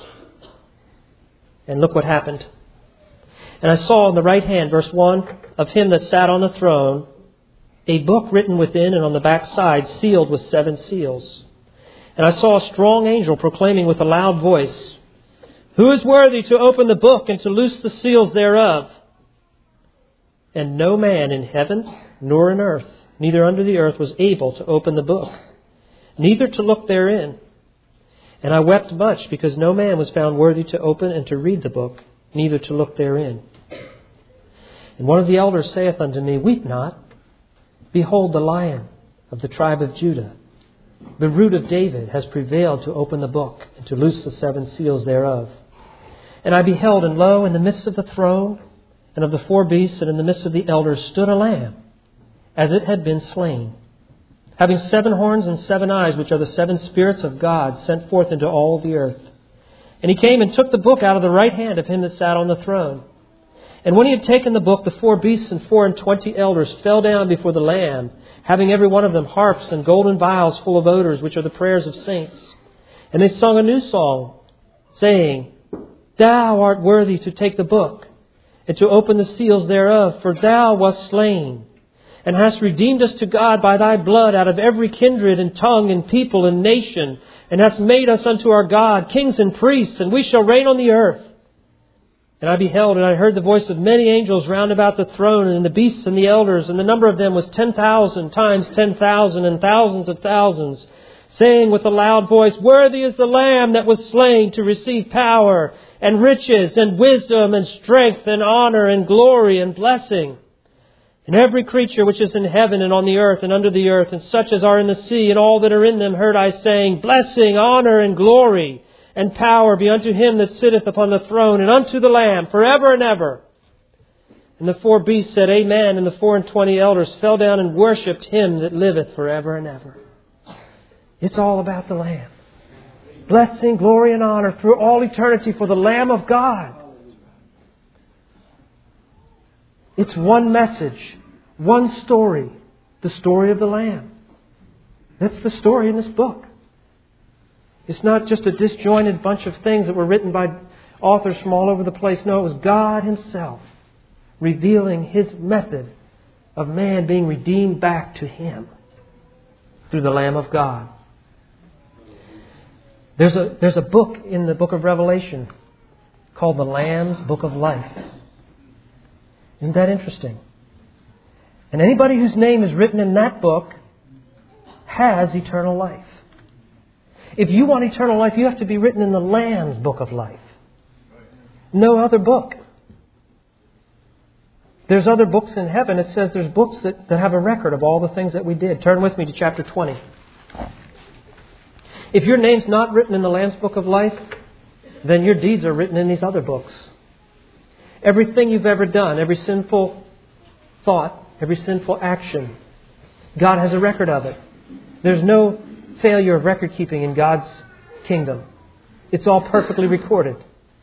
And look what happened. "And I saw in the right hand," verse 1, "of Him that sat on the throne, a book written within and on the back side, sealed with 7 seals. And I saw a strong angel proclaiming with a loud voice, Who is worthy to open the book and to loose the seals thereof? And no man in heaven nor in earth, neither under the earth, was able to open the book, neither to look therein. And I wept much, because no man was found worthy to open and to read the book, neither to look therein. And one of the elders saith unto me, Weep not. Behold, the Lion of the tribe of Judah, the root of David, has prevailed to open the book and to loose the 7 seals thereof. And I beheld, and lo, in the midst of the throne and of the 4 beasts, and in the midst of the elders, stood a lamb, as it had been slain, having 7 horns and 7 eyes, which are the 7 spirits of God sent forth into all the earth. And He came and took the book out of the right hand of Him that sat on the throne. And when he had taken the book, the 4 beasts and 24 elders fell down before the Lamb, having every one of them harps and golden vials full of odors, which are the prayers of saints. And they sung a new song, saying, Thou art worthy to take the book, and to open the seals thereof, for Thou wast slain, and hast redeemed us to God by Thy blood out of every kindred and tongue and people and nation, and hast made us unto our God kings and priests, and we shall reign on the earth. And I beheld, and I heard the voice of many angels round about the throne, and the beasts and the elders, and the number of them was 10,000 times 10,000, and thousands of thousands, saying with a loud voice, Worthy is the Lamb that was slain to receive power, and riches, and wisdom, and strength, and honor, and glory, and blessing. And every creature which is in heaven and on the earth and under the earth, and such as are in the sea, and all that are in them, heard I saying, Blessing, honor, and glory, and power be unto Him that sitteth upon the throne, and unto the Lamb, forever and ever. And the 4 beasts said, Amen. And the 24 elders fell down and worshipped Him that liveth forever and ever. It's all about the Lamb. Blessing, glory, and honor through all eternity for the Lamb of God. It's one message, one story, the story of the Lamb. That's the story in this book. It's not just a disjointed bunch of things that were written by authors from all over the place. No, it was God Himself revealing His method of man being redeemed back to Him through the Lamb of God. There's a book in the book of Revelation called the Lamb's Book of Life. Isn't that interesting? And anybody whose name is written in that book has eternal life. If you want eternal life, you have to be written in the Lamb's Book of Life. No other book. There's other books in heaven. It says there's books that have a record of all the things that we did. Turn with me to chapter 20. If your name's not written in the Lamb's Book of Life, then your deeds are written in these other books. Everything you've ever done, every sinful thought, every sinful action, God has a record of it. There's no failure of record keeping in God's kingdom. It's all perfectly recorded.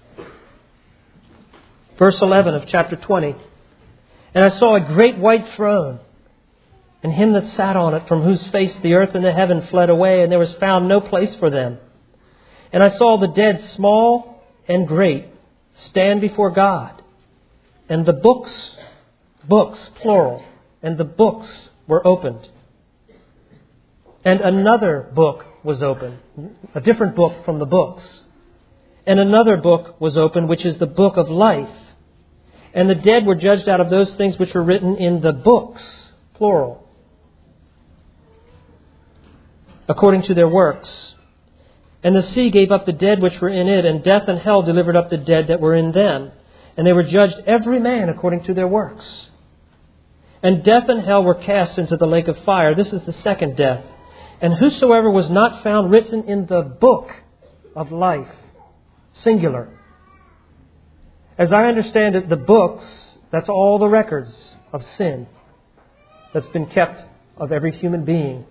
Verse 11 of chapter 20. And I saw a great white throne, and Him that sat on it, from whose face the earth and the heaven fled away, and there was found no place for them. And I saw the dead, small and great, stand before God. And the books, plural, and the books were opened. And another book was opened, a different book from the books. And another book was opened, which is the book of life. And the dead were judged out of those things which were written in the books, plural, according to their works. And the sea gave up the dead which were in it, and death and hell delivered up the dead that were in them. And they were judged every man according to their works. And death and hell were cast into the lake of fire. This is the second death. And whosoever was not found written in the book of life, singular. As I understand it, the books, that's all the records of sin that's been kept of every human being.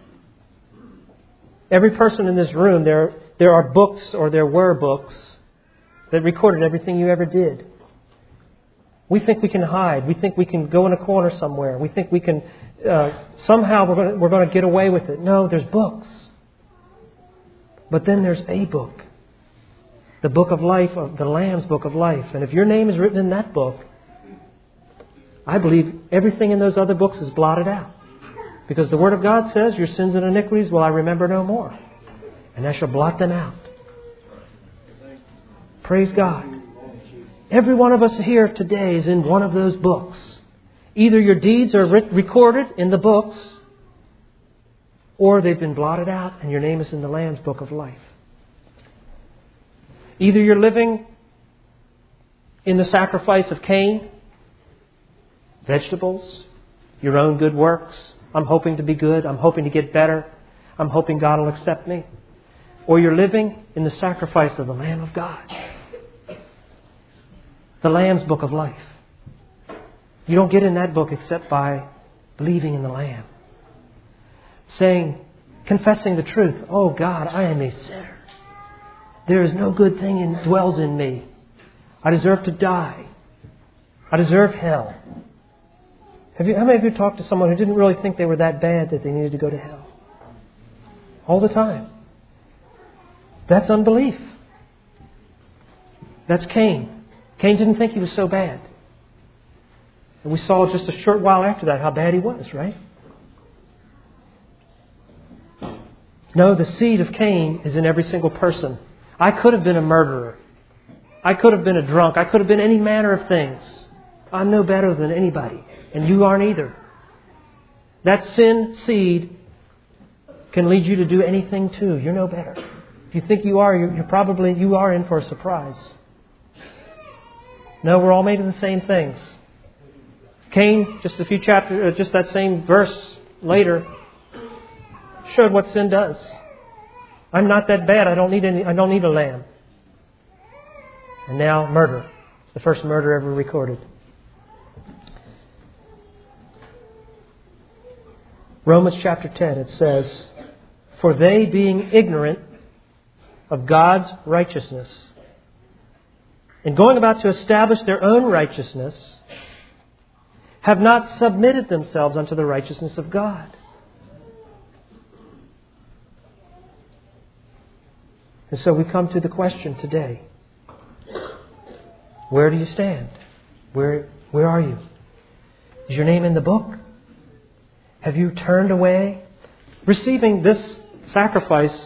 Every person in this room, there are books, or there were books, that recorded everything you ever did. We think we can hide. We think we can go in a corner somewhere. We think we can somehow we're going to get away with it. No, there's books. But then there's a book. The book of life, the Lamb's Book of Life. And if your name is written in that book, I believe everything in those other books is blotted out. Because the Word of God says, your sins and iniquities will I remember no more. And I shall blot them out. Praise God. Every one of us here today is in one of those books. Either your deeds are recorded in the books, or they've been blotted out and your name is in the Lamb's Book of Life. Either you're living in the sacrifice of Cain, vegetables, your own good works. I'm hoping to be good. I'm hoping to get better. I'm hoping God will accept me. Or you're living in the sacrifice of the Lamb of God. The Lamb's Book of Life. You don't get in that book except by believing in the Lamb. Confessing the truth. Oh God, I am a sinner. There is no good thing dwells in me. I deserve to die. I deserve hell. How many of you talked to someone who didn't really think they were that bad that they needed to go to hell? All the time. That's unbelief. That's Cain. Cain didn't think he was so bad. And we saw just a short while after that how bad he was, right? No, the seed of Cain is in every single person. I could have been a murderer. I could have been a drunk. I could have been any manner of things. I'm no better than anybody. And you aren't either. That sin seed can lead you to do anything too. You're no better. If you think you are, you are in for a surprise. No, we're all made of the same things. Cain, just a few chapters, just that same verse later, showed what sin does. I'm not that bad. I don't need a lamb. And now murder. The first murder ever recorded. Romans chapter 10, it says, "For they, being ignorant of God's righteousness, and going about to establish their own righteousness, have not submitted themselves unto the righteousness of God." And so we come to the question today. Where do you stand? Where are you? Is your name in the book? Have you turned away? Receiving this sacrifice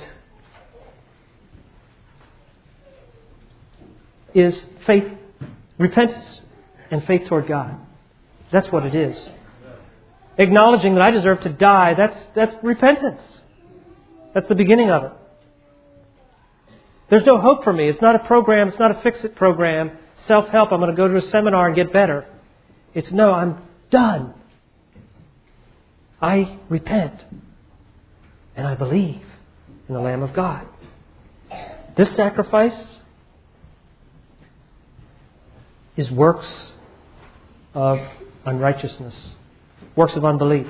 is faith, repentance, and faith toward God. That's what it is. Acknowledging that I deserve to die, that's repentance. That's the beginning of it. There's no hope for me. It's not a program. It's not a fix-it program. Self-help. I'm going to go to a seminar and get better. It's no, I'm done. I repent. And I believe in the Lamb of God. This sacrifice is works of unrighteousness. Works of unbelief.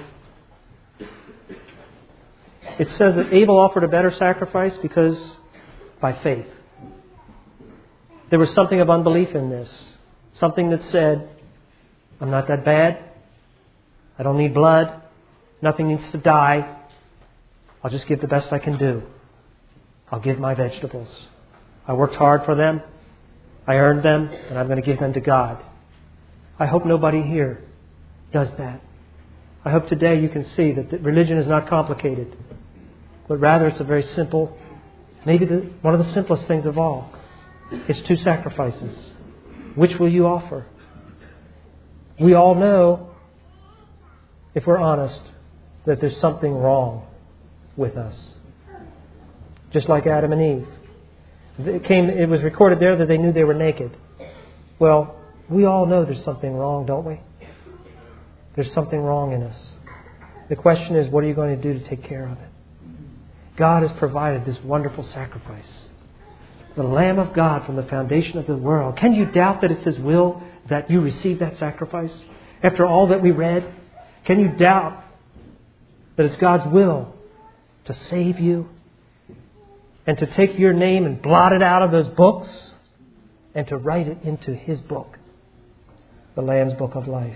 It says that Abel offered a better sacrifice because by faith. There was something of unbelief in this. Something that said, I'm not that bad. I don't need blood. Nothing needs to die. I'll just give the best I can do. I'll give my vegetables. I worked hard for them. I earned them, and I'm going to give them to God. I hope nobody here does that. I hope today you can see that religion is not complicated, but rather it's a very simple, maybe one of the simplest things of all. It's two sacrifices. Which will you offer? We all know, if we're honest, that there's something wrong with us. Just like Adam and Eve. It was recorded there that they knew they were naked. Well, we all know there's something wrong, don't we? There's something wrong in us. The question is, what are you going to do to take care of it? God has provided this wonderful sacrifice. The Lamb of God from the foundation of the world. Can you doubt that it's His will that you receive that sacrifice? After all that we read, can you doubt that it's God's will to save you and to take your name and blot it out of those books and to write it into His book, the Lamb's Book of Life?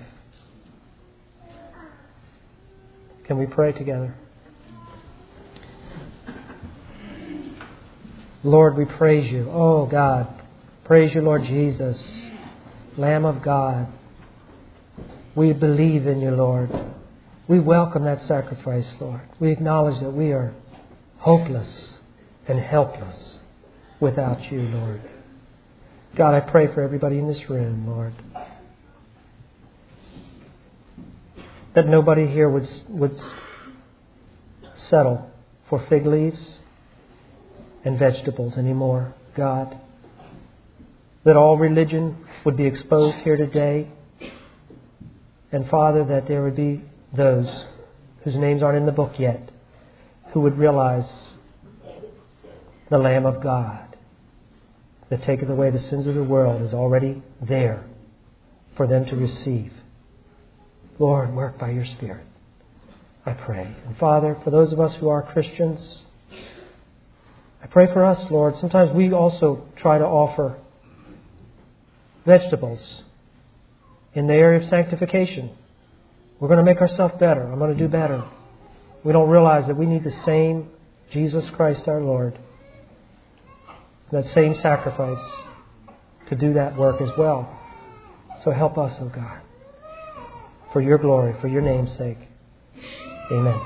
Can we pray together? Lord, we praise You. Oh, God. Praise You, Lord Jesus, Lamb of God. We believe in You, Lord. We welcome that sacrifice, Lord. We acknowledge that we are hopeless and helpless without You, Lord. God, I pray for everybody in this room, Lord, that nobody here would settle for fig leaves and vegetables anymore, God. That all religion would be exposed here today. And Father, that there would be those whose names aren't in the book yet, who would realize the Lamb of God that taketh away the sins of the world is already there for them to receive. Lord, work by Your Spirit, I pray. And Father, for those of us who are Christians, I pray for us, Lord. Sometimes we also try to offer vegetables in the area of sanctification. We're going to make ourselves better. I'm going to do better. We don't realize that we need the same Jesus Christ our Lord, that same sacrifice to do that work as well. So help us, oh God, for your glory, for your name's sake. Amen.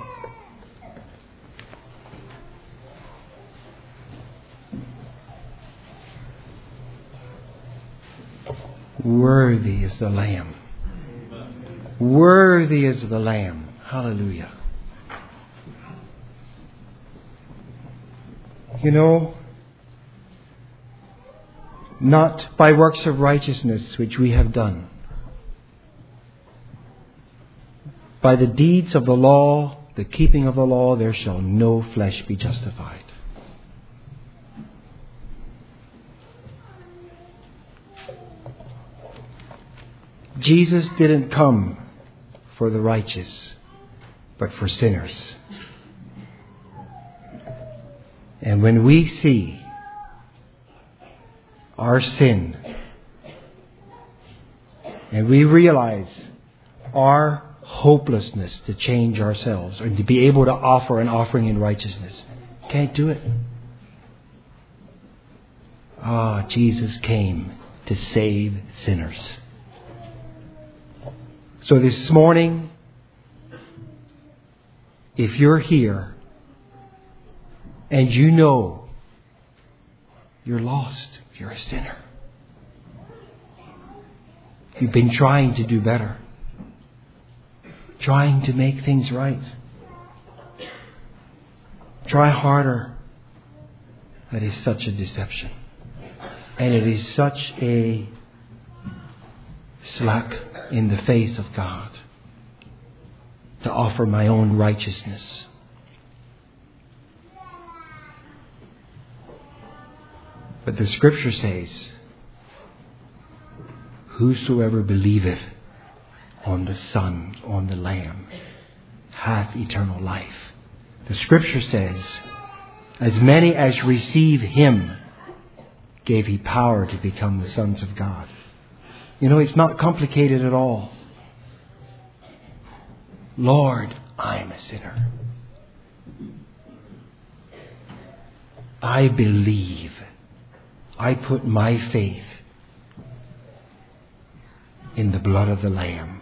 Worthy is the Lamb. Worthy is the Lamb. Hallelujah. You know, not by works of righteousness which we have done, by the deeds of the law, the keeping of the law, there shall no flesh be justified. Jesus didn't come for the righteous, but for sinners. And when we see our sin and we realize our hopelessness to change ourselves or to be able to offer an offering in righteousness, can't do it. Jesus came to save sinners. So this morning, if you're here and you know you're lost, you're a sinner, you've been trying to do better, trying to make things right, try harder. That is such a deception. And it is such a slap in the face of God to offer my own righteousness. But the Scripture says, whosoever believeth on the Son, on the Lamb, hath eternal life. The Scripture says, as many as receive Him, gave He power to become the sons of God. You know, it's not complicated at all. Lord, I am a sinner. I believe. I put my faith in the blood of the Lamb.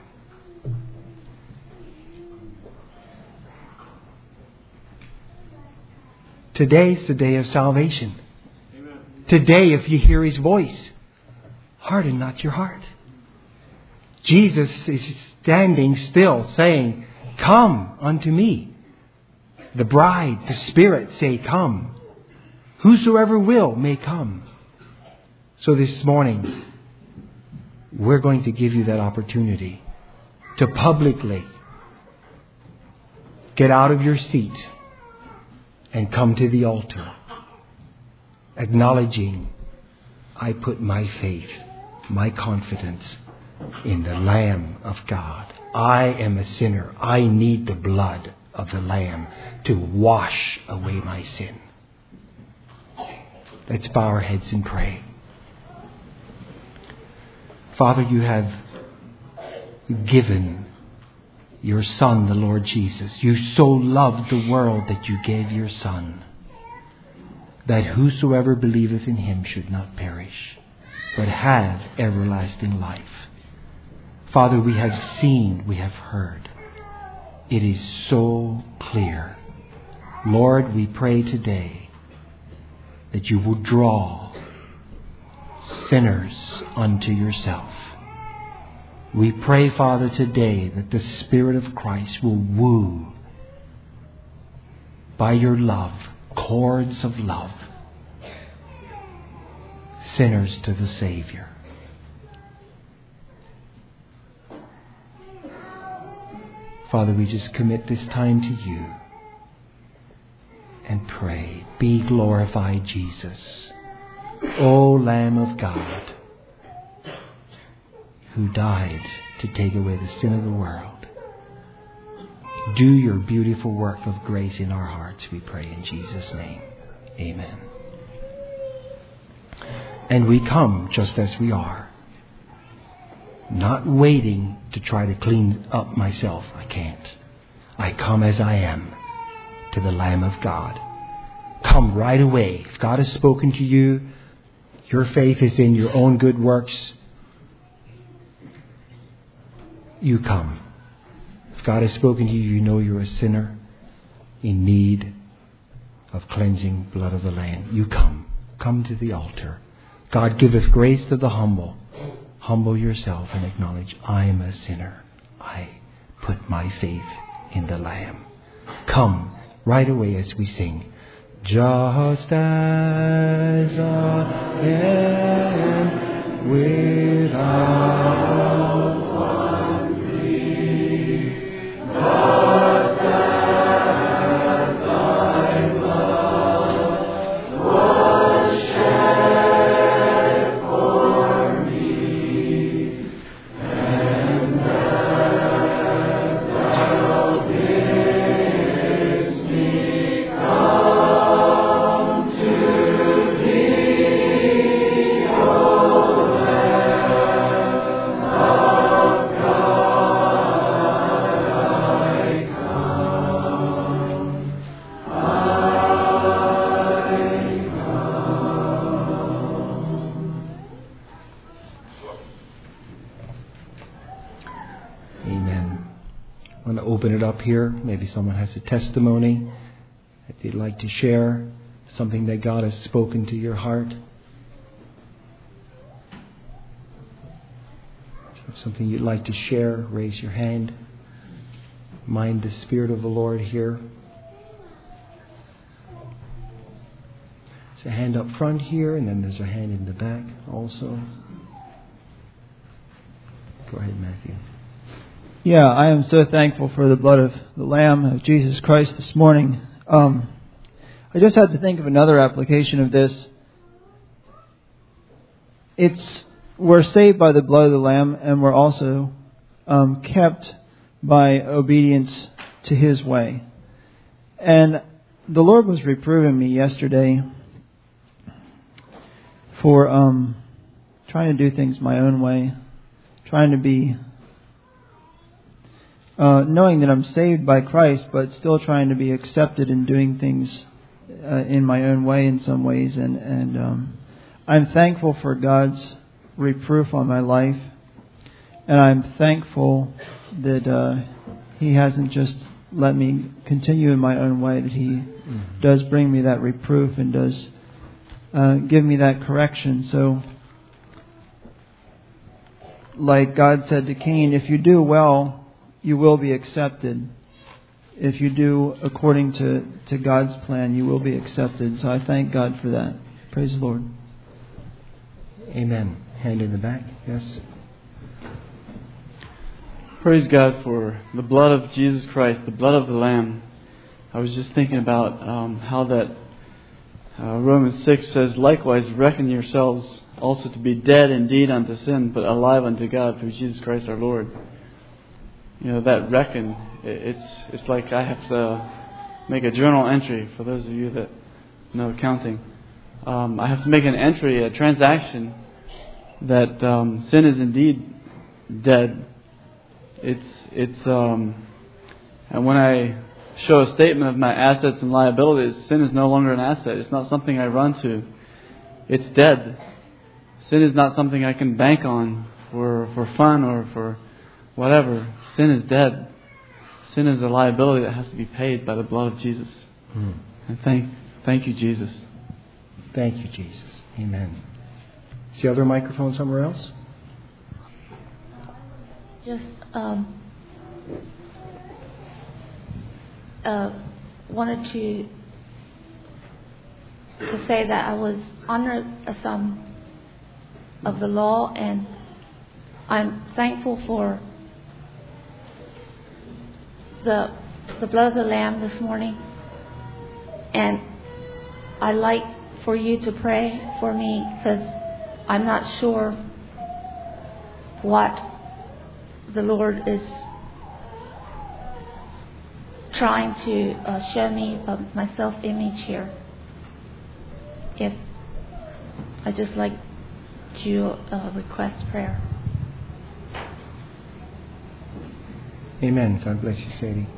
Today's the day of salvation. Amen. Today, if you hear His voice, harden not your heart. Jesus is standing still saying, come unto me. The bride, the Spirit say, come. Whosoever will may come. So this morning, we're going to give you that opportunity to publicly get out of your seat and come to the altar, acknowledging, I put my faith, my confidence in the Lamb of God. I am a sinner. I need the blood of the Lamb to wash away my sin. Let's bow our heads and pray. Father, you have given your Son, the Lord Jesus. You so loved the world that you gave your Son, that whosoever believeth in Him should not perish, but have everlasting life. Father, we have seen, we have heard. It is so clear. Lord, we pray today that you will draw sinners unto yourself. We pray, Father, today that the Spirit of Christ will woo by your love, cords of love, sinners to the Savior. Father, we just commit this time to you and pray, be glorified, Jesus, O Lamb of God, who died to take away the sin of the world. Do your beautiful work of grace in our hearts, we pray in Jesus' name. Amen. And we come just as we are. Not waiting to try to clean up myself. I can't. I come as I am to the Lamb of God. Come right away. If God has spoken to you, your faith is in your own good works, you come. If God has spoken to you, you know you're a sinner in need of cleansing blood of the Lamb. You come. Come to the altar. God giveth grace to the humble. Humble yourself and acknowledge, I am a sinner. I put my faith in the Lamb. Come right away as we sing. Just as I am without one plea, but that thy blood was shed for me, and that thou bidst me come to thee, O Lamb of God, I come. Amen. I want to open it up here. Maybe someone has a testimony that they'd like to share, something that God has spoken to your heart. If something you'd like to share, raise your hand. Mind the Spirit of the Lord here. There's a hand up front here, and then there's a hand in the back also. Go ahead, Matthew. Yeah, I am so thankful for the blood of the Lamb of Jesus Christ this morning. I just had to think of another application of this. We're saved by the blood of the Lamb, and we're also kept by obedience to His way. And the Lord was reproving me yesterday for trying to do things my own way, trying to be knowing that I'm saved by Christ, but still trying to be accepted in doing things in my own way in some ways. And I'm thankful for God's reproof on my life. And I'm thankful that He hasn't just let me continue in my own way, that He does bring me that reproof and does give me that correction. So, like God said to Cain, if you do well, you will be accepted. If you do according to God's plan, you will be accepted. So I thank God for that. Praise the Lord. Amen. Hand in the back. Yes. Praise God for the blood of Jesus Christ, the blood of the Lamb. I was just thinking about how that Romans 6 says, likewise reckon yourselves also to be dead indeed unto sin, but alive unto God through Jesus Christ our Lord. You know, that reckon, it's like I have to make a journal entry, for those of you that know accounting. I have to make an entry, a transaction, that sin is indeed dead. And when I show a statement of my assets and liabilities, sin is no longer an asset. It's not something I run to. It's dead. Sin is not something I can bank on for fun or for whatever. Sin is dead. Sin is a liability that has to be paid by the blood of Jesus. And thank you, Jesus. Thank you, Jesus. Amen. Is the other microphone somewhere else? Just wanted to say that I was under some of the law, and I'm thankful for the blood of the Lamb this morning. And I'd like for you to pray for me, because I'm not sure what the Lord is trying to show me of my self-image here. If I just like to request prayer. Amen. God bless you, Sadie.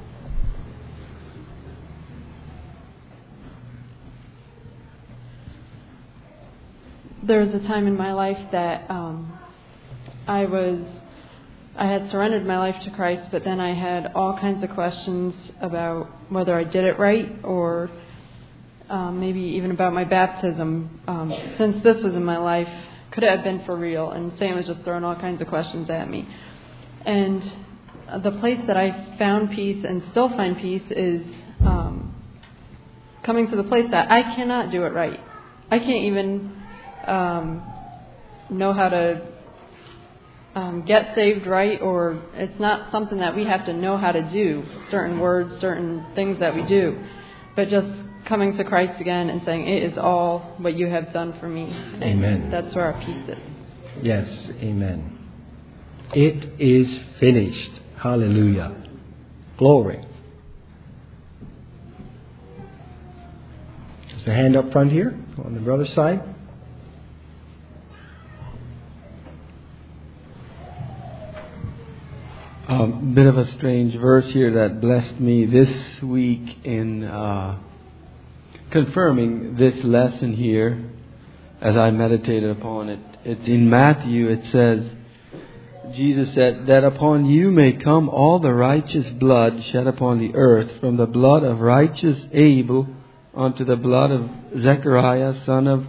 There was a time in my life that I had surrendered my life to Christ, but then I had all kinds of questions about whether I did it right, or maybe even about my baptism. Since this was in my life, could it have been for real? And Satan was just throwing all kinds of questions at me. And the place that I found peace and still find peace is coming to the place that I cannot do it right. I can't even know how to get saved right, or it's not something that we have to know how to do, certain words, certain things that we do, but just coming to Christ again and saying, it is all what you have done for me. Amen. And that's where our peace is. Yes, amen. It is finished. Hallelujah. Glory. There's a hand up front here on the brother's side. A bit of a strange verse here that blessed me this week in confirming this lesson here as I meditated upon it. It's in Matthew. It says, Jesus said, that upon you may come all the righteous blood shed upon the earth, from the blood of righteous Abel unto the blood of Zechariah, son of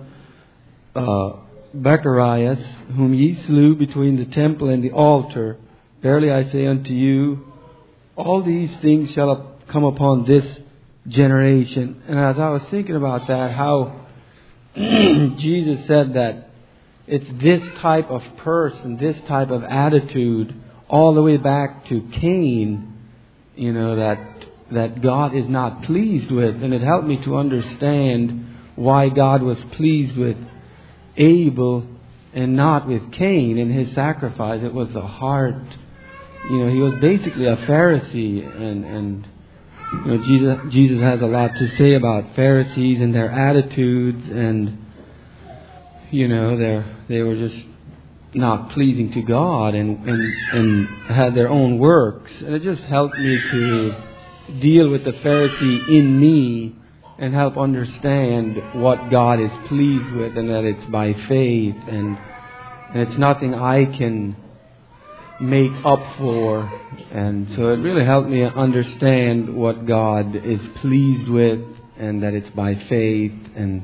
Bechariah, whom ye slew between the temple and the altar. Verily I say unto you, all these things shall come upon this generation. And as I was thinking about that, how Jesus said that it's this type of person, this type of attitude, all the way back to Cain, that God is not pleased with. And it helped me to understand why God was pleased with Abel and not with Cain in his sacrifice. It was the heart. He was basically a Pharisee, and Jesus has a lot to say about Pharisees and their attitudes, and they were just not pleasing to God and had their own works. And it just helped me to deal with the Pharisee in me and help understand what God is pleased with, and that it's by faith, and it's nothing I can make up for. And so it really helped me understand what God is pleased with, and that it's by faith. And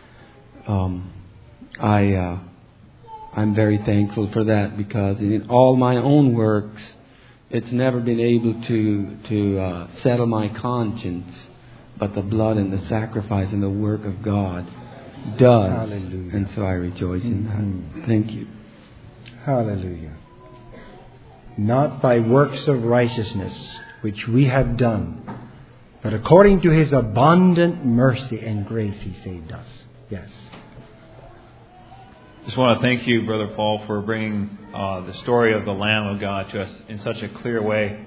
I'm very thankful for that, because in all my own works, it's never been able to settle my conscience, but the blood and the sacrifice and the work of God does. Hallelujah. And so I rejoice in that. Thank you. Hallelujah. Not by works of righteousness which we have done, but according to His abundant mercy and grace He saved us. Yes. Just want to thank you, Brother Paul, for bringing the story of the Lamb of God to us in such a clear way.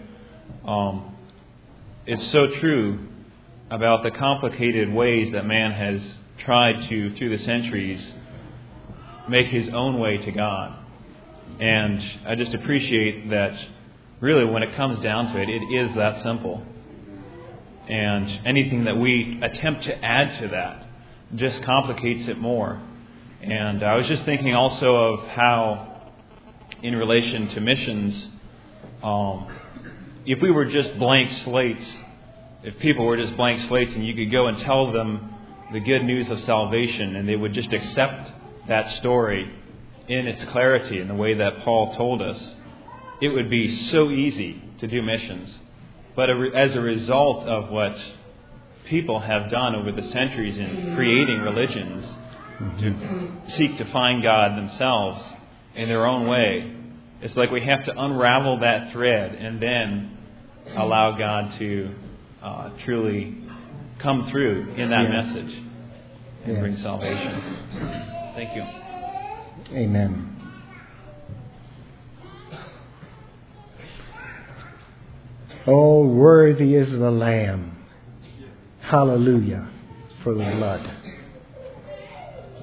It's so true about the complicated ways that man has tried to, through the centuries, make his own way to God. And I just appreciate that really when it comes down to it, it is that simple. And anything that we attempt to add to that just complicates it more. And I was just thinking also of how, in relation to missions, if we were just blank slates, if people were just blank slates and you could go and tell them the good news of salvation and they would just accept that story in its clarity in the way that Paul told us, it would be so easy to do missions. But as a result of what people have done over the centuries in creating religions to seek to find God themselves in their own way, it's like we have to unravel that thread and then allow God to truly come through in that message and bring salvation. Thank you. Amen. Oh, worthy is the Lamb. Hallelujah for the blood.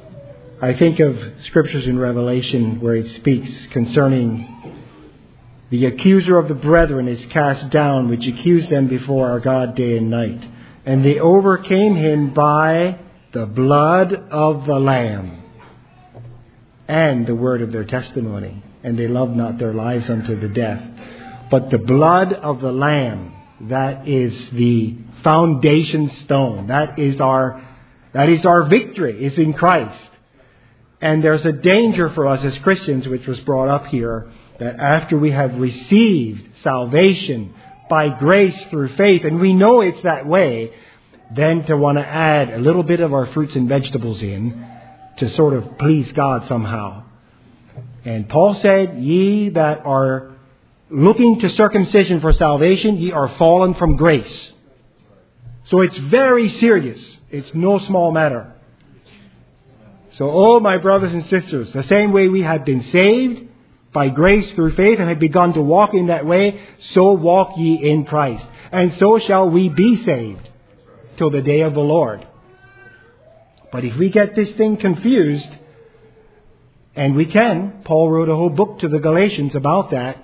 I think of scriptures in Revelation where it speaks concerning The accuser of the brethren is cast down, which accused them before our God day and night. And they overcame him by the blood of the Lamb and the word of their testimony. And they loved not their lives unto the death. But the blood of the Lamb, that is the foundation stone. That is our victory, is in Christ. And there's a danger for us as Christians, which was brought up here, that after we have received salvation by grace through faith, and we know it's that way, then to want to add a little bit of our fruits and vegetables in to sort of please God somehow. And Paul said, ye that are looking to circumcision for salvation, ye are fallen from grace. So it's very serious. It's no small matter. So, oh, my brothers and sisters, the same way we have been saved by grace through faith and have begun to walk in that way, so walk ye in Christ. And so shall we be saved till the day of the Lord. But if we get this thing confused, and we can, Paul wrote a whole book to the Galatians about that,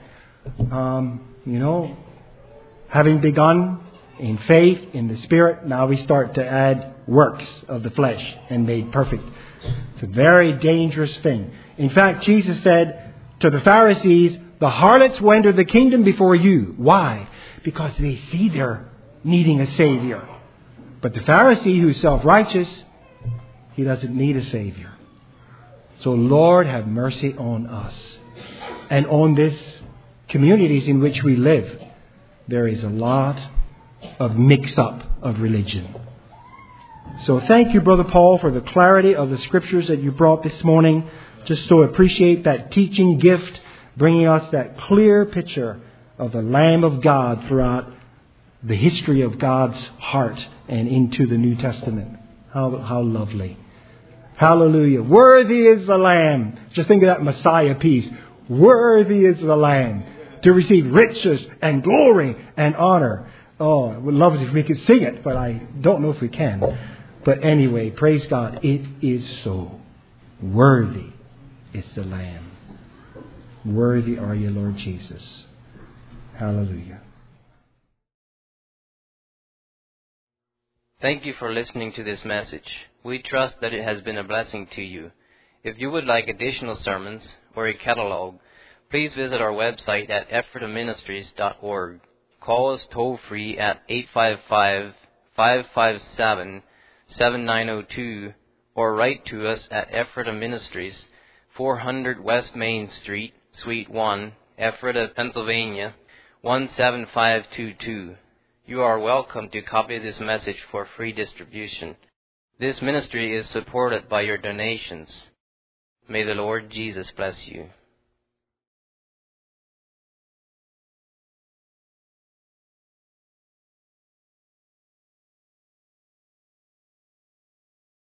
having begun in faith, in the Spirit, now we start to add works of the flesh and made perfect. It's a very dangerous thing. In fact, Jesus said to the Pharisees, the harlots will enter the kingdom before you. Why? Because they see they're needing a Savior. But the Pharisee who's self-righteous, he doesn't need a Savior. So Lord, have mercy on us and on this communities in which we live. There is a lot of mix-up of religion. So thank you, Brother Paul, for the clarity of the Scriptures that you brought this morning. Just so appreciate that teaching gift, bringing us that clear picture of the Lamb of God throughout the history of God's heart and into the New Testament. How lovely. Hallelujah. Worthy is the Lamb. Just think of that Messiah piece. Worthy is the Lamb to receive riches and glory and honor. Oh, I would love it if we could sing it, but I don't know if we can. But anyway, praise God. It is so. Worthy is the Lamb. Worthy are you, Lord Jesus. Hallelujah. Thank you for listening to this message. We trust that it has been a blessing to you. If you would like additional sermons or a catalog, please visit our website at ephrataministries.org. Call us toll-free at 855-557-7902 or write to us at Ephrata Ministries, 400 West Main Street, Suite 1, Ephrata, Pennsylvania, 17522. You are welcome to copy this message for free distribution. This ministry is supported by your donations. May the Lord Jesus bless you.